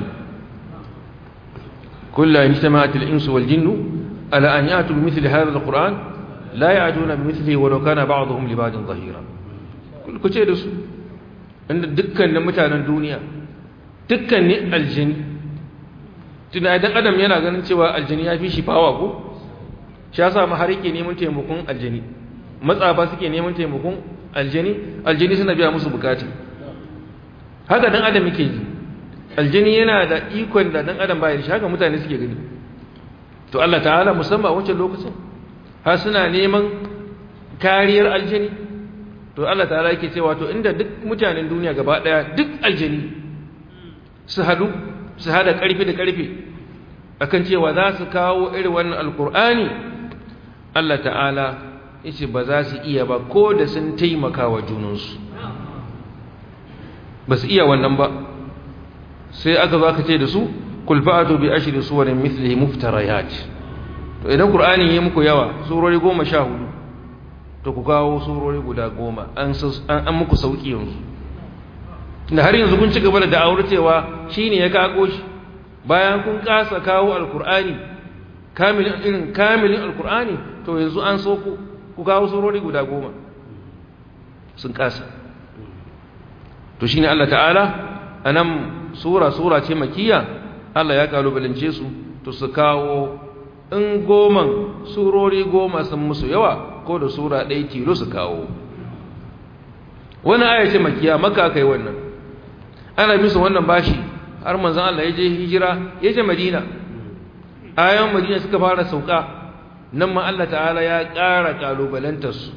kullu ijtama'atil insu wal jinnu ala an ya'tu bi mithli hadha alquran la ya'tuna bi mithlihi walau kana ba'dhum li ba'din dhahira. ku ce da su inda dukkanin mutanen duniya, dukkanin aljini, tunda idan adam yana ganin cewa aljini ya fi shi fawa ko shi yasa ma har yake neman taimakon aljini, matsafa suke neman taimakon aljini, aljini suna biya musu bukatu. haka dan adam yake ji, aljini yana da ikon da dan adam bai shi, haka mutane suke gani. to Allah ta'ala musamman a wancan lokacin har suna neman kariyar aljini. to Allah ta'ala yake cewa to inda duk mutanen duniya gaba daya duk aljini su hadu su hada karfi da karfi akan cewa za su kawo irin wannan alkur'ani, Allah ta'ala yace ba za su iya ba ko da sun taimaka wa junansu, ba su iya wannan ba. sai aka zo aka ce da su kul fa'atu bi ashri suwarin mithlihi muftarayat. to idan qur'ani yayi muku yawa, surori goma sha hudu, to ku kawo surori guda goma, an an muku sauki yanzu. tunda har yanzu kun ci gaba da da'awar cewa shine ya kago shi, bayan kun kasa kawo alqur'ani kamilin irin kamilin alqur'ani, to yanzu an so ku ku kawo surori guda goma, sun kasa. to shine Allah ta'ala anan sura sura ce makiyya, Allah ya kalubalance su to su kawo in goman surori goma sun musu yawa ko da sura ɗaya tilo su kawo. wani aya ce makiyya, Makka kai wannan, ana bisa wannan bashi har manzon Allah ya je hijira ya je Madina. ayan Madina suka fara sauka, nan ma Allah ta'ala ya ƙara kalubalantar su.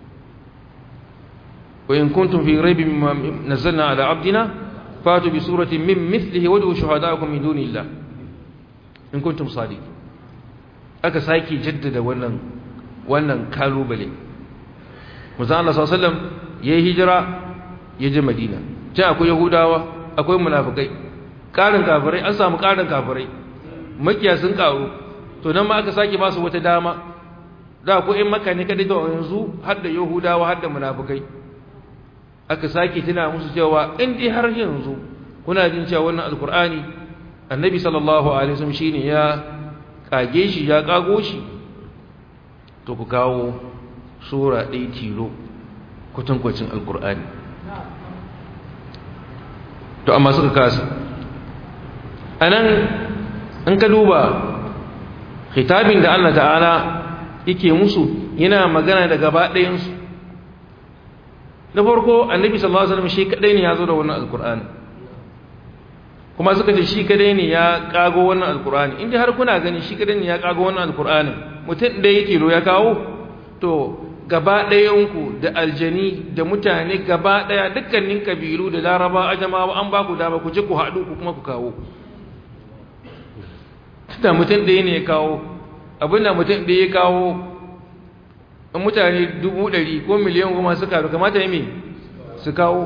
wa in kuntum fi raibin mimma nazzalna ala abdina fatu bi suratin min mithlihi wad'u shuhada'akum min dunillah in kuntum sadiqin. aka sake jaddada wannan wannan kalubale. manzon Allah sallallahu alaihi wasallam yayi hijira ya je Madina, can akwai Yahudawa, akwai munafikai, karin kafirai, an samu karin kafirai, makiya sun karu. to nan ma aka sake ba su wata dama, da ko in Makka ne kada da yanzu har da Yahudawa har da munafikai. aka sake tuna musu cewa in dai har yanzu kuna jin cewa wannan alkur'ani annabi sallallahu alaihi wasallam shine ya kage shi, ya kago shi, to ku kawo sura ɗaya tilo kwatankwacin alkur'ani. To amma suka kasa. A nan in ka duba khitabin da Allah ta'ala yake musu yana magana da gaba ɗayansu. Na farko annabi sallallahu alaihi wasallam shi kadai ne ya zo da wannan alkur'ani, kuma suka ce shi kadai ne ya kago wannan alkur'ani. Inda har kuna gani shi kadai ne ya kago wannan alkur'ani, mutum da yake lo ya kawo, to gaba ɗayanku da aljani da mutane gaba ɗaya dukkanin kabilu da laraba ajamawa an ba ku dama ku je ku haɗu ku kuma ku kawo. Da mutum ɗaya ne ya kawo abinda mutum ɗaya ya kawo, mutane dubu ɗari ko miliyan goma suka haɗu kamata ya me su kawo.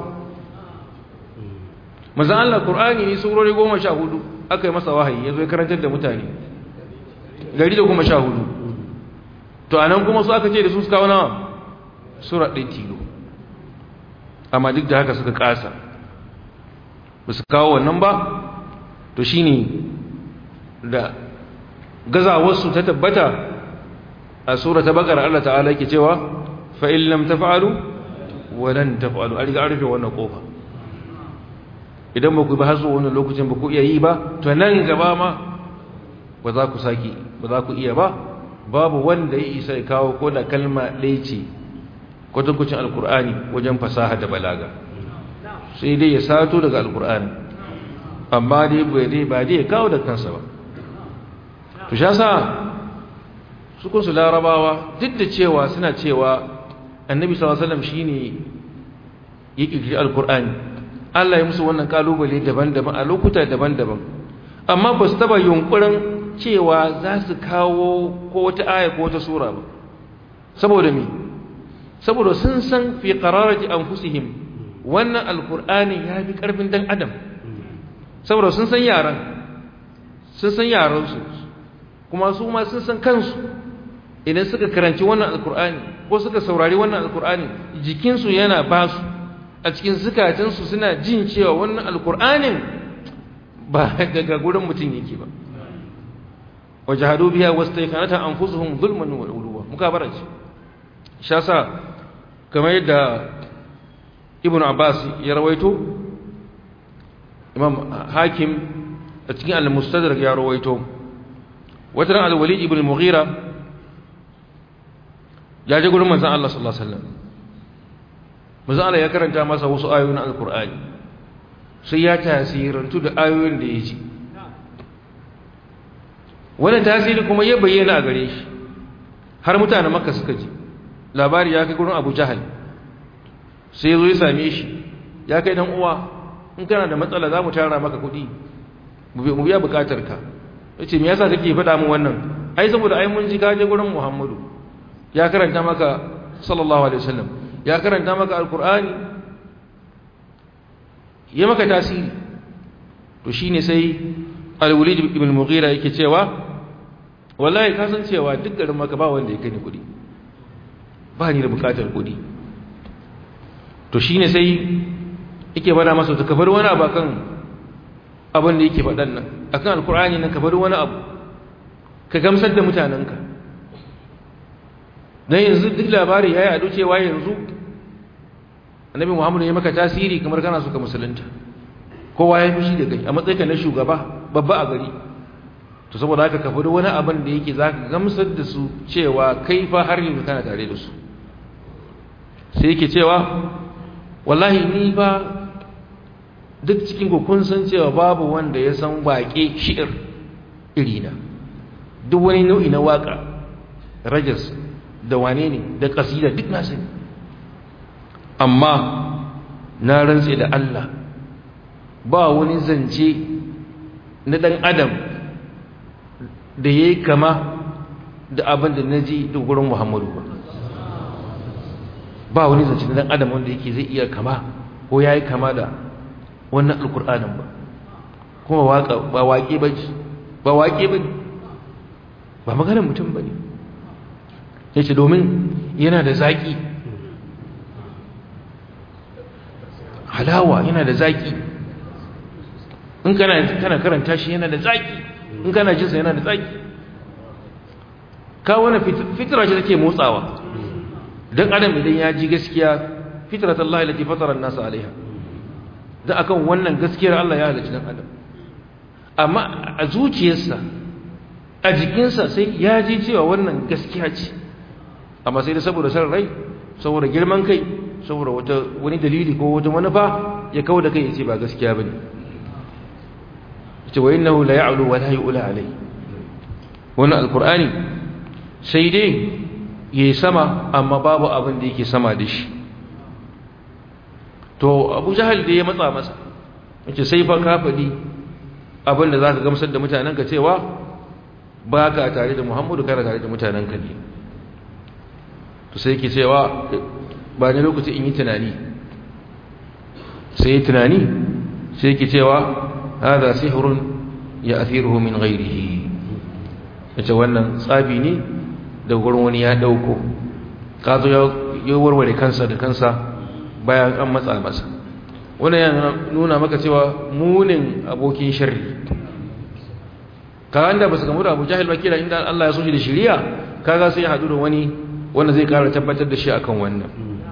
Manzon Allah Qur'ani ne surori goma sha hudu aka yi masa wahayi ya zo ya karantar da mutane gari da goma sha hudu. To anan kuma su aka ce da su su kawo nawa sura ɗaya tilo, amma duk da haka suka kasa ba su kawo wannan ba. To shine da gazawarsu ta tabbata a sura ta Baqara Allah ta'ala yake cewa fa in lam taf'alu wa lan taf'alu, a riga an rufe wannan kofa. Idan ba ku ba har zuwa wannan lokacin ba ku iya yi ba, to nan gaba ma ba za ku saki ba za ku iya ba. Babu wanda ya isa ya kawo ko da kalma ɗaya ce kwatankwacin alkur'ani wajen fasaha da balaga, sai dai ya sato daga alkur'ani, amma dai ba dai ya kawo da kansa ba. To sha sa su kunsu larabawa duk da cewa suna cewa annabi sallallahu alaihi wasallam shine ya kirkiri alkur'ani, Allah ya musu wannan kalubale daban-daban a lokuta daban-daban, amma ba su taba yunkurin cewa za su kawo ko wata aya ko wata sura ba. Saboda me? Saboda sun san fi qararati anfusihim wannan alkur'ani ya fi karfin dan adam. Saboda sun san yaran sun san yaran su kuma su ma sun san kansu. Idan suka karanci wannan alkur'ani ko suka saurari wannan alkur'ani, jikinsu yana ba su a cikin zukatansu suna jin cewa wannan alkur'anin ba daga gurin mutum yake ba. wajahadu biha wastayqanata anfusuhum zulman wa uluwa, mukabara ce. Shasa kamar yadda Ibn Abbas ya rawaito, Imam Hakim a cikin Al-Mustadrak ya rawaito, wata ran Al-Walid ibn Mughira ya je gurin manzon Allah sallallahu alaihi wasallam. Manzon Allah ya karanta masa wasu ayoyin Al-Qur'ani, sai ya tasirantu da ayoyin da ya ji. Wannan tasiri kuma ya bayyana a gare shi, har mutanen Makka suka ji labari ya kai gurin Abu Jahal, sai ya zo ya same shi, ya kai dan uwa, in kana da matsala za mu tara maka kuɗi mu biya bukatar ka. Yace me yasa kake faɗa min wannan? Ai saboda ai mun ji ka je gurin Muhammadu ya karanta maka sallallahu alaihi wasallam, ya karanta maka alqur'ani, ya maka tasiri. To shine sai Al-Walid ibn Mughira yake cewa wallahi ka san cewa duk garin maka ba wanda ya kani kudi, ba ni da bukatar kudi. To shine sai yake bada masa ta kabar wani abu akan abin da yake faɗan nan, akan alkur'ani nan kabar wani abu ka gamsar da mutanenka. Dan yanzu duk labari yayi ado cewa yanzu Annabi Muhammad ya maka tasiri kamar kana so ka musulunta, kowa ya fushi da kai a matsayinka na shugaba babba a gari. To saboda haka ka faɗi wani abin da yake zaka gamsar da su cewa kai fa har yanzu kana tare da su. Sai yake cewa wallahi ni ba duk cikin ku kun san cewa babu wanda ya san waƙe shi'ir irina, duk wani nau'i na waƙa, rajas da wane ne da ƙasida duk na sani, amma na rantse da Allah ba wani zance na ɗan adam da ya yi kama da abin da na ji da gurin Muhammadu ba. Ba wani zance na ɗan adam wanda yake zai iya kama ko ya yi kama da wannan alkur'anin ba. Kuma ba waƙe ba ce, ba waƙe ba ne, ba maganar mutum ba ne. Ya ce domin yana da zaƙi, halawa yana da zaƙi, in kana karanta shi yana da zaƙi, in kana jinsa yana da zaƙi. Ka wani fitira ce take motsawa, don adam idan ya ji gaskiya fitratallahi allati fatara an-nasa alaiha da akan wannan gaskiyar Allah ya halicci dan adam amma a zuciyarsa a jikinsa sai ya ji cewa wannan gaskiya ce amma sai da saboda san rai saboda girman kai saboda wata wani dalili ko wata manufa ya kawo da kai ya ce ba gaskiya bane ce wa innahu la ya'lu wa la yu'la alai wannan alqur'ani sai dai yayi sama amma babu abin da yake sama da shi to Abu Jahal da ya matsa masa yace sai fa ka fadi abin da zaka gamsar da mutanen ka cewa ba ka tare da Muhammadu kana tare da mutanen ka ne to sai yake cewa ba ne lokaci in yi tunani sai yi tunani sai yake cewa hada sihrun ya'thiruhu min ghayrihi yace wannan tsabi ne da gurin wani ya dauko ka zo ya warware kansa da kansa bayan an matsa masa wannan ya nuna maka cewa munin abokin sharri ka anda basu gamu da Abu Jahil ba kila inda Allah ya so shi da shiriya kaga sai ya hadu da wani wanda zai ƙara tabbatar da shi akan wannan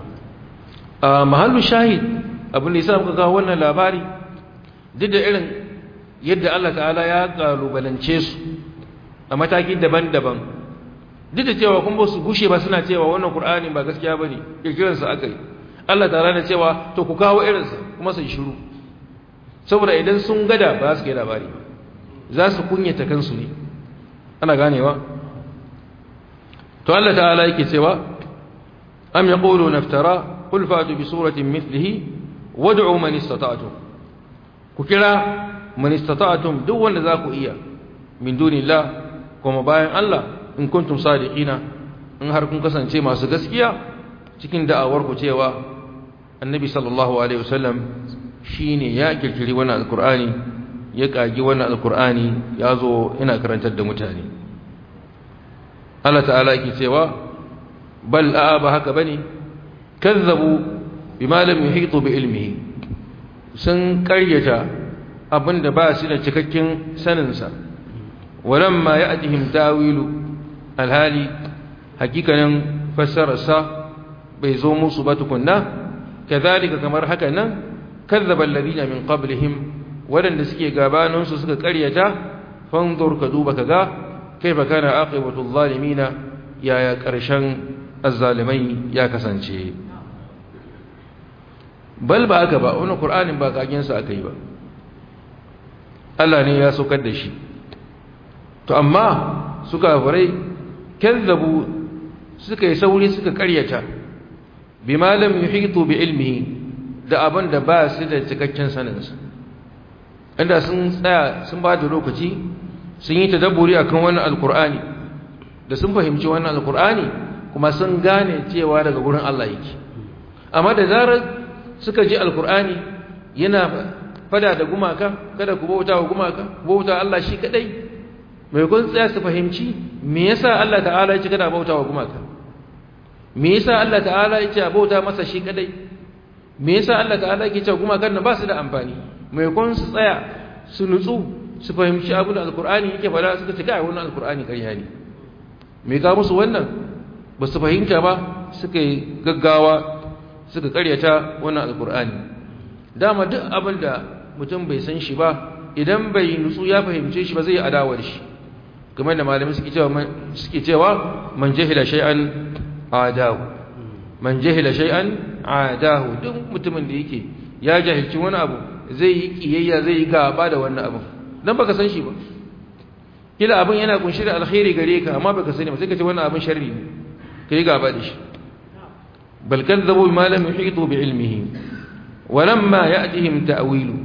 a mahallu shahid abin da yasa muka ga wannan labari duk da irin yadda Allah ta'ala ya kalubalance su a mataki daban-daban duk da cewa kun ba su gushe ba suna cewa wannan Qur'ani ba gaskiya bane kirkiran sa akai Allah ta'ala na cewa to ku kawo irin sa kuma sai shiru saboda idan sun gada ba su kai labari za su kunyata kansu ne ana ganewa to Allah ta'ala yake cewa am yaquluna iftara qul fa'tu bi suratin mithlihi wad'u man istata'tum ku kira man istata'tum duk wanda za ku iya min dunillah kuma bayan Allah in kuntum sadiqina in har kun kasance masu gaskiya cikin da'awar ku cewa annabi sallallahu alaihi wasallam shine ya kirkiri wannan alqur'ani ya kagi wannan alqur'ani yazo ina karantar da mutane Allah ta'ala yake cewa bal a ba haka bane kazzabu bima lam yuhitu bi ilmihi sun karyata abinda ba shi da cikakken sanin sa walamma ya'tihim tawilu alhali hakikanin fassararsa bai zo musu ba tukunna kazalika kamar haka nan kazzaba alladhina min qablihim wadanda suke gabanin su suka karyata fanzur ka duba kaga kaifa kana aqibatu adh-dhalimina ya ya karshen azzalimai ya kasance bal ba haka ba wannan qur'anin ba kagen sa akai ba Allah ne ya saukar da shi to amma suka farai kazzabu suka yi sauri suka karyata bima lam yuhitu bi ilmihi da abin da ba su da cikakken sanin sa inda sun tsaya sun ba da lokaci sun yi tadabburi akan wannan alqur'ani da sun fahimci wannan alqur'ani kuma sun gane cewa daga gurin Allah yake amma da zarar suka ji alqur'ani yana fada da gumaka kada ku bauta wa gumaka bauta Allah shi kadai mai kun tsaya su fahimci me yasa Allah ta'ala ya ce kada bauta wa gumaka me yasa Allah ta'ala ya ce bauta masa shi kadai me yasa Allah ta'ala yake cewa gumakan nan ba su da amfani mai kun su tsaya su nutsu su fahimci abin da alqur'ani yake fada suka ce kai wannan alqur'ani ƙarya ne me ka musu wannan ba su fahimta ba suka yi gaggawa suka ƙaryata wannan alqur'ani dama duk abin da mutum bai san shi ba idan bai nutsu ya fahimce shi ba zai adawar shi kamar da malami suke cewa suke cewa man jahila shay'an adahu man jahila shay'an adahu duk mutumin da yake ya jahilci wani abu zai yi kiyayya zai yi gaba da wannan abu dan baka san shi ba kila abin yana kunshi da alkhairi gare ka amma baka sani ba sai ka ce wannan abin sharri ne kai gaba da shi bal kadzabu bima lam yuhitu bi ilmihi walamma ya'tihim ta'wilu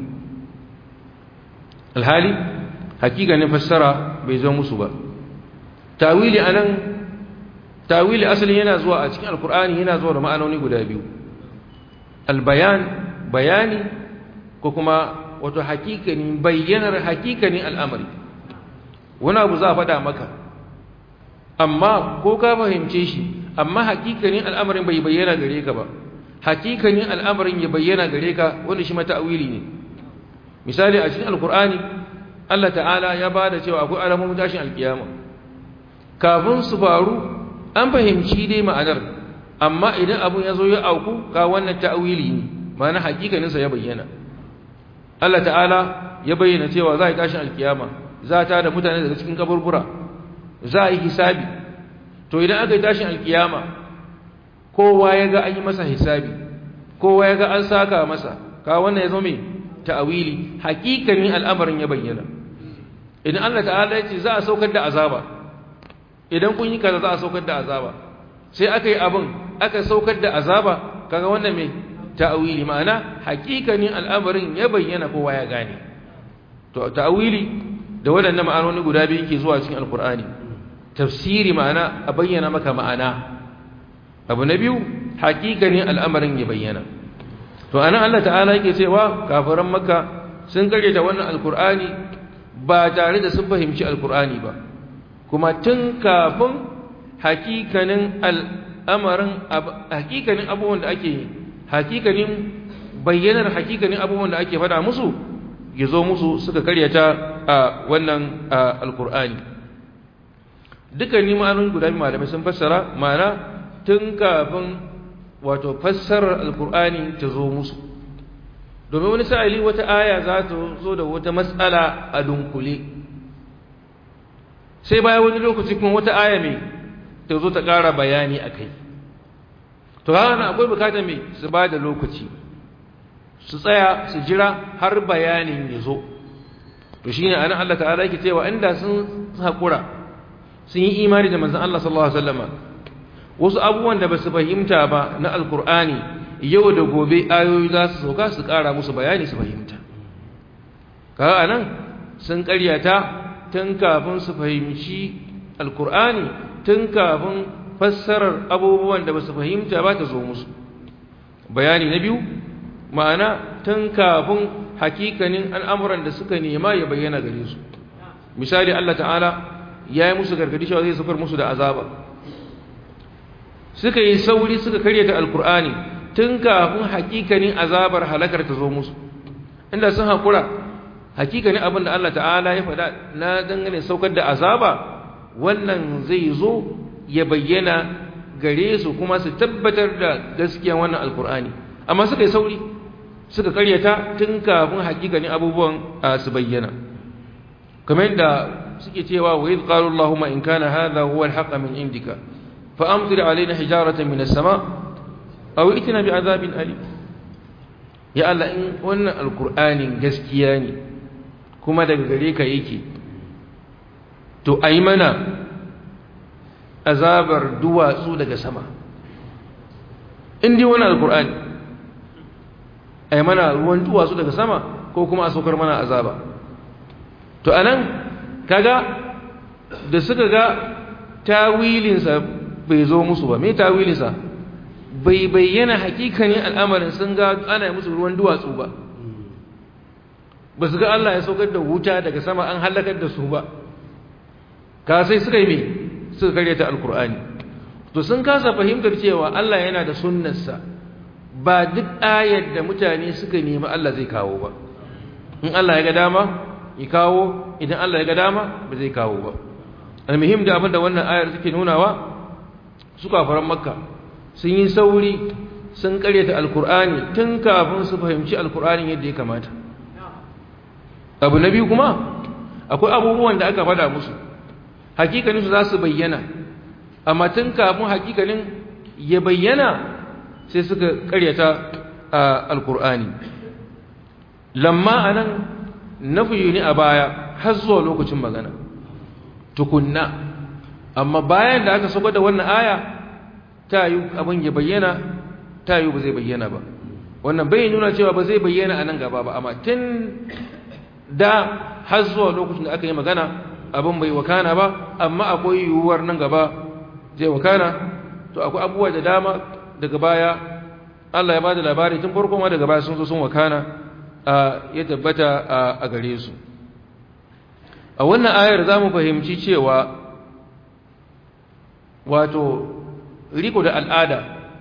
alhali hakika ne fassara bai zo musu ba tawili anan tawili asali yana zuwa a cikin alqur'ani yana zuwa da ma'anoni guda biyu albayan bayani ko kuma wato hakikani bayyanar hakikani al'amari wani abu za a faɗa maka amma ko ka fahimce shi amma hakikanin al'amarin bai bayyana gare ka ba hakikanin al'amarin ya bayyana gare ka wanda shi ma ta'wili ne misali a cikin alqur'ani Allah ta'ala ya bada cewa akwai alamomin tashin alkiyama kafin su faru an fahimci dai ma'anar amma idan abun ya zo ya auku ga wannan ta'wili ne ma'ana hakikaninsa ya bayyana Allah ta'ala ya bayyana cewa za a yi tashin alkiyama za ta da mutane daga cikin kaburbura za a yi hisabi to idan aka yi tashin alkiyama kowa ya ga an yi masa hisabi kowa ya ga an saka masa ka wannan ya zo mai ta'wili hakikanin al'amarin ya bayyana idan Allah ta'ala ya ce za a saukar da azaba idan kun yi kaza za a saukar da azaba sai aka yi abin aka saukar da azaba kaga wannan mai ta'wili ma'ana hakikanin al'amarin ya bayyana kowa ya gane to ta'wili da waɗannan ma'anoni guda biyu ke zuwa cikin alkur'ani tafsiri ma'ana a bayyana maka ma'ana abu na biyu hakikanin al'amarin ya bayyana to anan Allah ta'ala yake cewa kafiran makka sun karyata wannan alkur'ani ba tare da sun fahimci alkur'ani ba kuma tun kafin hakikanin al'amarin hakikanin abubuwan da ake hakikanin bayyanar hakikanin abubuwan da ake faɗa musu ya zo musu suka karyata a wannan alkur'ani dukkanin ma'anonin guda biyu malamai sun fassara ma'ana tun kafin wato fassarar alkur'ani ta zo musu domin wani sa'ili wata aya za ta zo da wata matsala a dunkule sai bayan wani lokaci kuma wata aya mai ta zo ta ƙara bayani a kai to hana akwai bukatar mai su ba da lokaci su tsaya su jira har bayanin ya zo to shine anan Allah ta'ala yake cewa inda sun haƙura sun yi imani da manzon Allah sallallahu alaihi wasallam wasu abubuwan da basu fahimta ba na alkur'ani yau da gobe ayoyi za su sauka su ƙara musu bayani su fahimta kaga anan sun ƙaryata tun kafin su fahimci alkur'ani tun kafin fassarar abubuwan da basu fahimta ba ta zo musu bayani na biyu ma'ana tun kafin hakikanin al'amuran da suka nema ya bayyana gare su misali Allah ta'ala ya yi musu gargadi cewa zai safar musu da azaba suka yi sauri suka karyata alkur'ani tun kafin hakikanin azabar halakar ta zo musu inda sun haƙura hakikanin abin da Allah ta'ala ya faɗa na dangane saukar da azaba wannan zai zo ya bayyana gare su kuma su tabbatar da gaskiya wannan alkur'ani amma suka yi sauri suka karyata tun kafin hakikanin abubuwan su bayyana kamar yadda suke cewa wa idh qalu allahumma in kana hadha huwa al-haqq min indika fa amtir alaina hijaratan min as-sama' aw itina bi'adhabin alim ya Allah in wannan alkur'anin gaskiya ne kuma daga gare ka yake to ayi mana azabar duwatsu daga sama in dai wannan alkur'ani ai mana ruwan duwatsu daga sama ko kuma a saukar mana azaba to anan kaga da suka ga tawilinsa bai zo musu ba me tawilinsa bai bayyana hakikanin al'amarin sun ga ana musu ruwan duwatsu ba ba su ga Allah ya saukar da wuta daga sama an halakar da su ba ka sai suka yi me suka karyata alkur'ani to sun kasa fahimtar cewa Allah yana da sunnarsa ba duk ayar da mutane suka nemi Allah zai kawo ba in Allah ya ga dama ya kawo idan Allah ya ga dama ba zai kawo ba almuhim da abinda wannan ayar take nunawa su kafaran makka sun yi sauri sun karyata alkur'ani tun kafin su fahimci alkur'anin yadda ya kamata abu na biyu kuma akwai abubuwan da aka fada musu hakikanin su za su bayyana amma tun kafin hakikanin ya bayyana sai suka karyata alkur'ani lamma anan nafiyu ne a baya har zuwa lokacin magana tukunna amma bayan da aka sako da wannan aya ta yi abin ya bayyana ta yi ba zai bayyana ba wannan bai nuna cewa ba zai bayyana a nan gaba ba amma tun da har zuwa lokacin da aka yi magana abin bai wakana ba amma akwai yiwuwar nan gaba zai wakana to akwai abubuwa da dama daga baya Allah ya bada labari tun farko ma daga baya sun zo sun wakana ya tabbata a gare su a wannan ayar za mu fahimci cewa wato riko da al'ada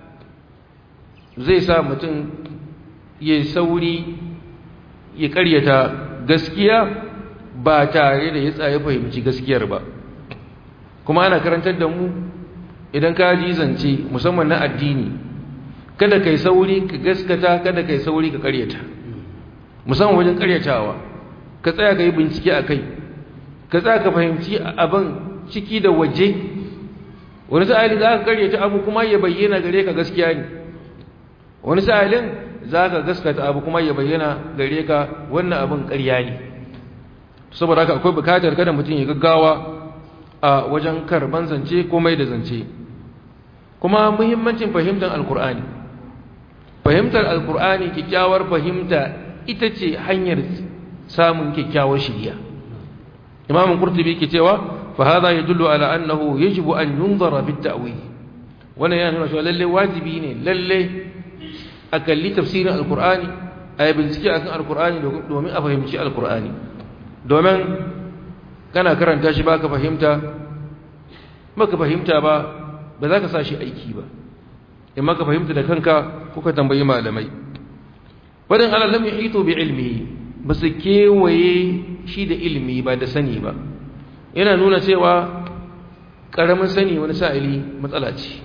zai sa mutum ya sauri ya karyata gaskiya ba tare da ya tsaye fahimci gaskiyar ba kuma ana karantar da mu idan ka ji zance musamman na addini kada kai sauri ka gaskata kada kai sauri ka karyata musamman wajen karyatawa ka tsaya ka yi bincike a kai ka tsaya ka fahimci abin ciki da waje wani sa'ali za ka karyata abu kuma ya bayyana gare ka gaskiya ne wani sa'alin za ka gaskata abu kuma ya bayyana gare ka wannan abin karya ne saboda haka akwai bukatar kada mutum ya gaggawa a wajen karban zance ko mai da zance kuma muhimmancin fahimtar alkur'ani fahimtar alkur'ani kyakkyawar fahimta ita ce hanyar samun kyakkyawar shiriya imamun qurtubi ke cewa fa hadha yadullu ala annahu yajibu an yunzara bit ta'wil wannan yana nuna cewa lalle wajibi ne lalle a kalli tafsirin alkur'ani a yi bincike akan alkur'ani domin a fahimci alkur'ani domin kana karanta shi baka fahimta baka fahimta ba ba za ka sa shi aiki ba in maka fahimta da kanka kuka tambayi malamai wadan Allah lam yuhitu bi ilmihi ba su kewaye shi da ilmi ba da sani ba yana nuna cewa karamin sani wani sa'ili matsala ce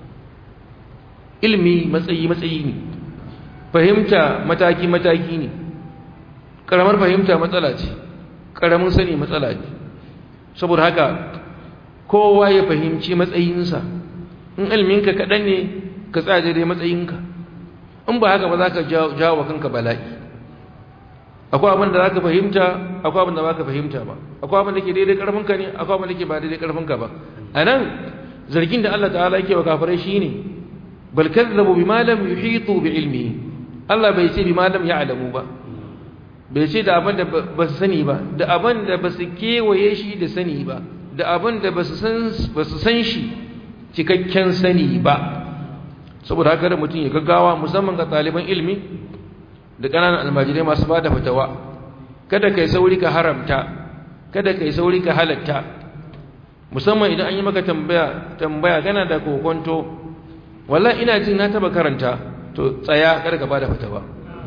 ilmi matsayi matsayi ne fahimta mataki mataki ne karamar fahimta matsala ce karamin sani matsala ce saboda haka kowa ya fahimci matsayinsa in ilminka kaɗan ne ka tsaya dai matsayinka in ba haka ba za ka jawo kanka bala'i akwai abin da za ka fahimta akwai abin da ba ka fahimta ba akwai abin da ke daidai ƙarfinka ne akwai abin da ke ba daidai ƙarfinka ba a nan zargin da Allah ta'ala yake wa kafirai shine bal kadzabu bima lam yuhitu bi ilmihi Allah bai ce bima lam ya'lamu ba bai ce da abin da ba su sani ba da abin da ba su kewaye shi da sani ba da abin da ba su san shi cikakken sani ba saboda haka da mutum ya gaggawa musamman ga ɗaliban ilmi da ƙananan almajirai masu ba da fatawa kada kai sauri ka haramta kada kai sauri ka halatta musamman idan an yi maka tambaya tambaya kana da kokonto wallahi ina jin na taba karanta to tsaya kada ka ba da fatawa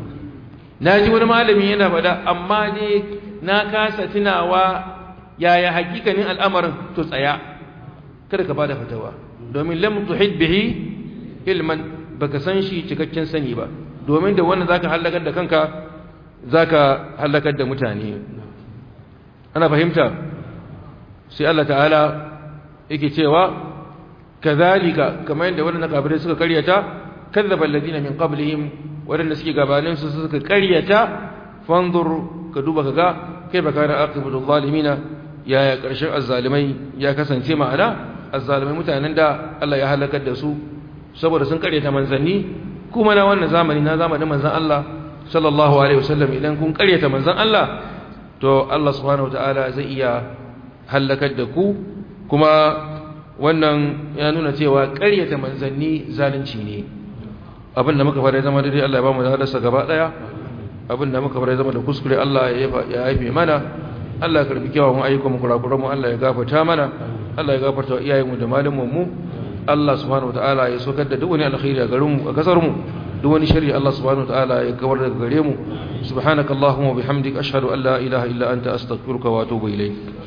na ji wani malami yana faɗa amma ne na kasa tunawa yaya hakikanin al'amarin to tsaya kada ka ba da fatawa domin lam tuhid bihi ilman baka san shi cikakken sani ba domin da wannan zaka halakar da kanka zaka halakar da mutane ana fahimta sai Allah ta'ala yake cewa kadhalika kamar yadda wannan kafirai suka karyata kadzaba alladhina min qablihim wadanda suke gabanin su suka karyata fanzur ka duba kaga kai baka na aqibatul zalimina yaya karshen azzalimai ya kasance ma'ana azzalimai mutanen da Allah ya halakar da su saboda sun karyata manzanni kuma na wannan zamani na zamanin manzan Allah sallallahu alaihi wasallam idan kun karyata manzan Allah to Allah subhanahu wataala zai iya halakar da ku kuma wannan ya nuna cewa karyata manzanni zalunci ne abinda muka fara zama dai Allah ya ba mu da hadarsa gaba daya abinda muka fara zama da kuskure Allah ya haife mana Allah ya karbi kyawun ayyukan mu kurakuran mu Allah ya gafarta mana Allah ya gafarta wa iyayenmu da malaman mu Allah subhanahu wataala ya sokar da duk wani alkhairi a garin mu a kasar mu duk wani sharri Allah subhanahu wataala ya kawar daga gare mu subhanakallahumma wa bihamdika ashhadu an la ilaha illa anta astaghfiruka wa atubu ilayk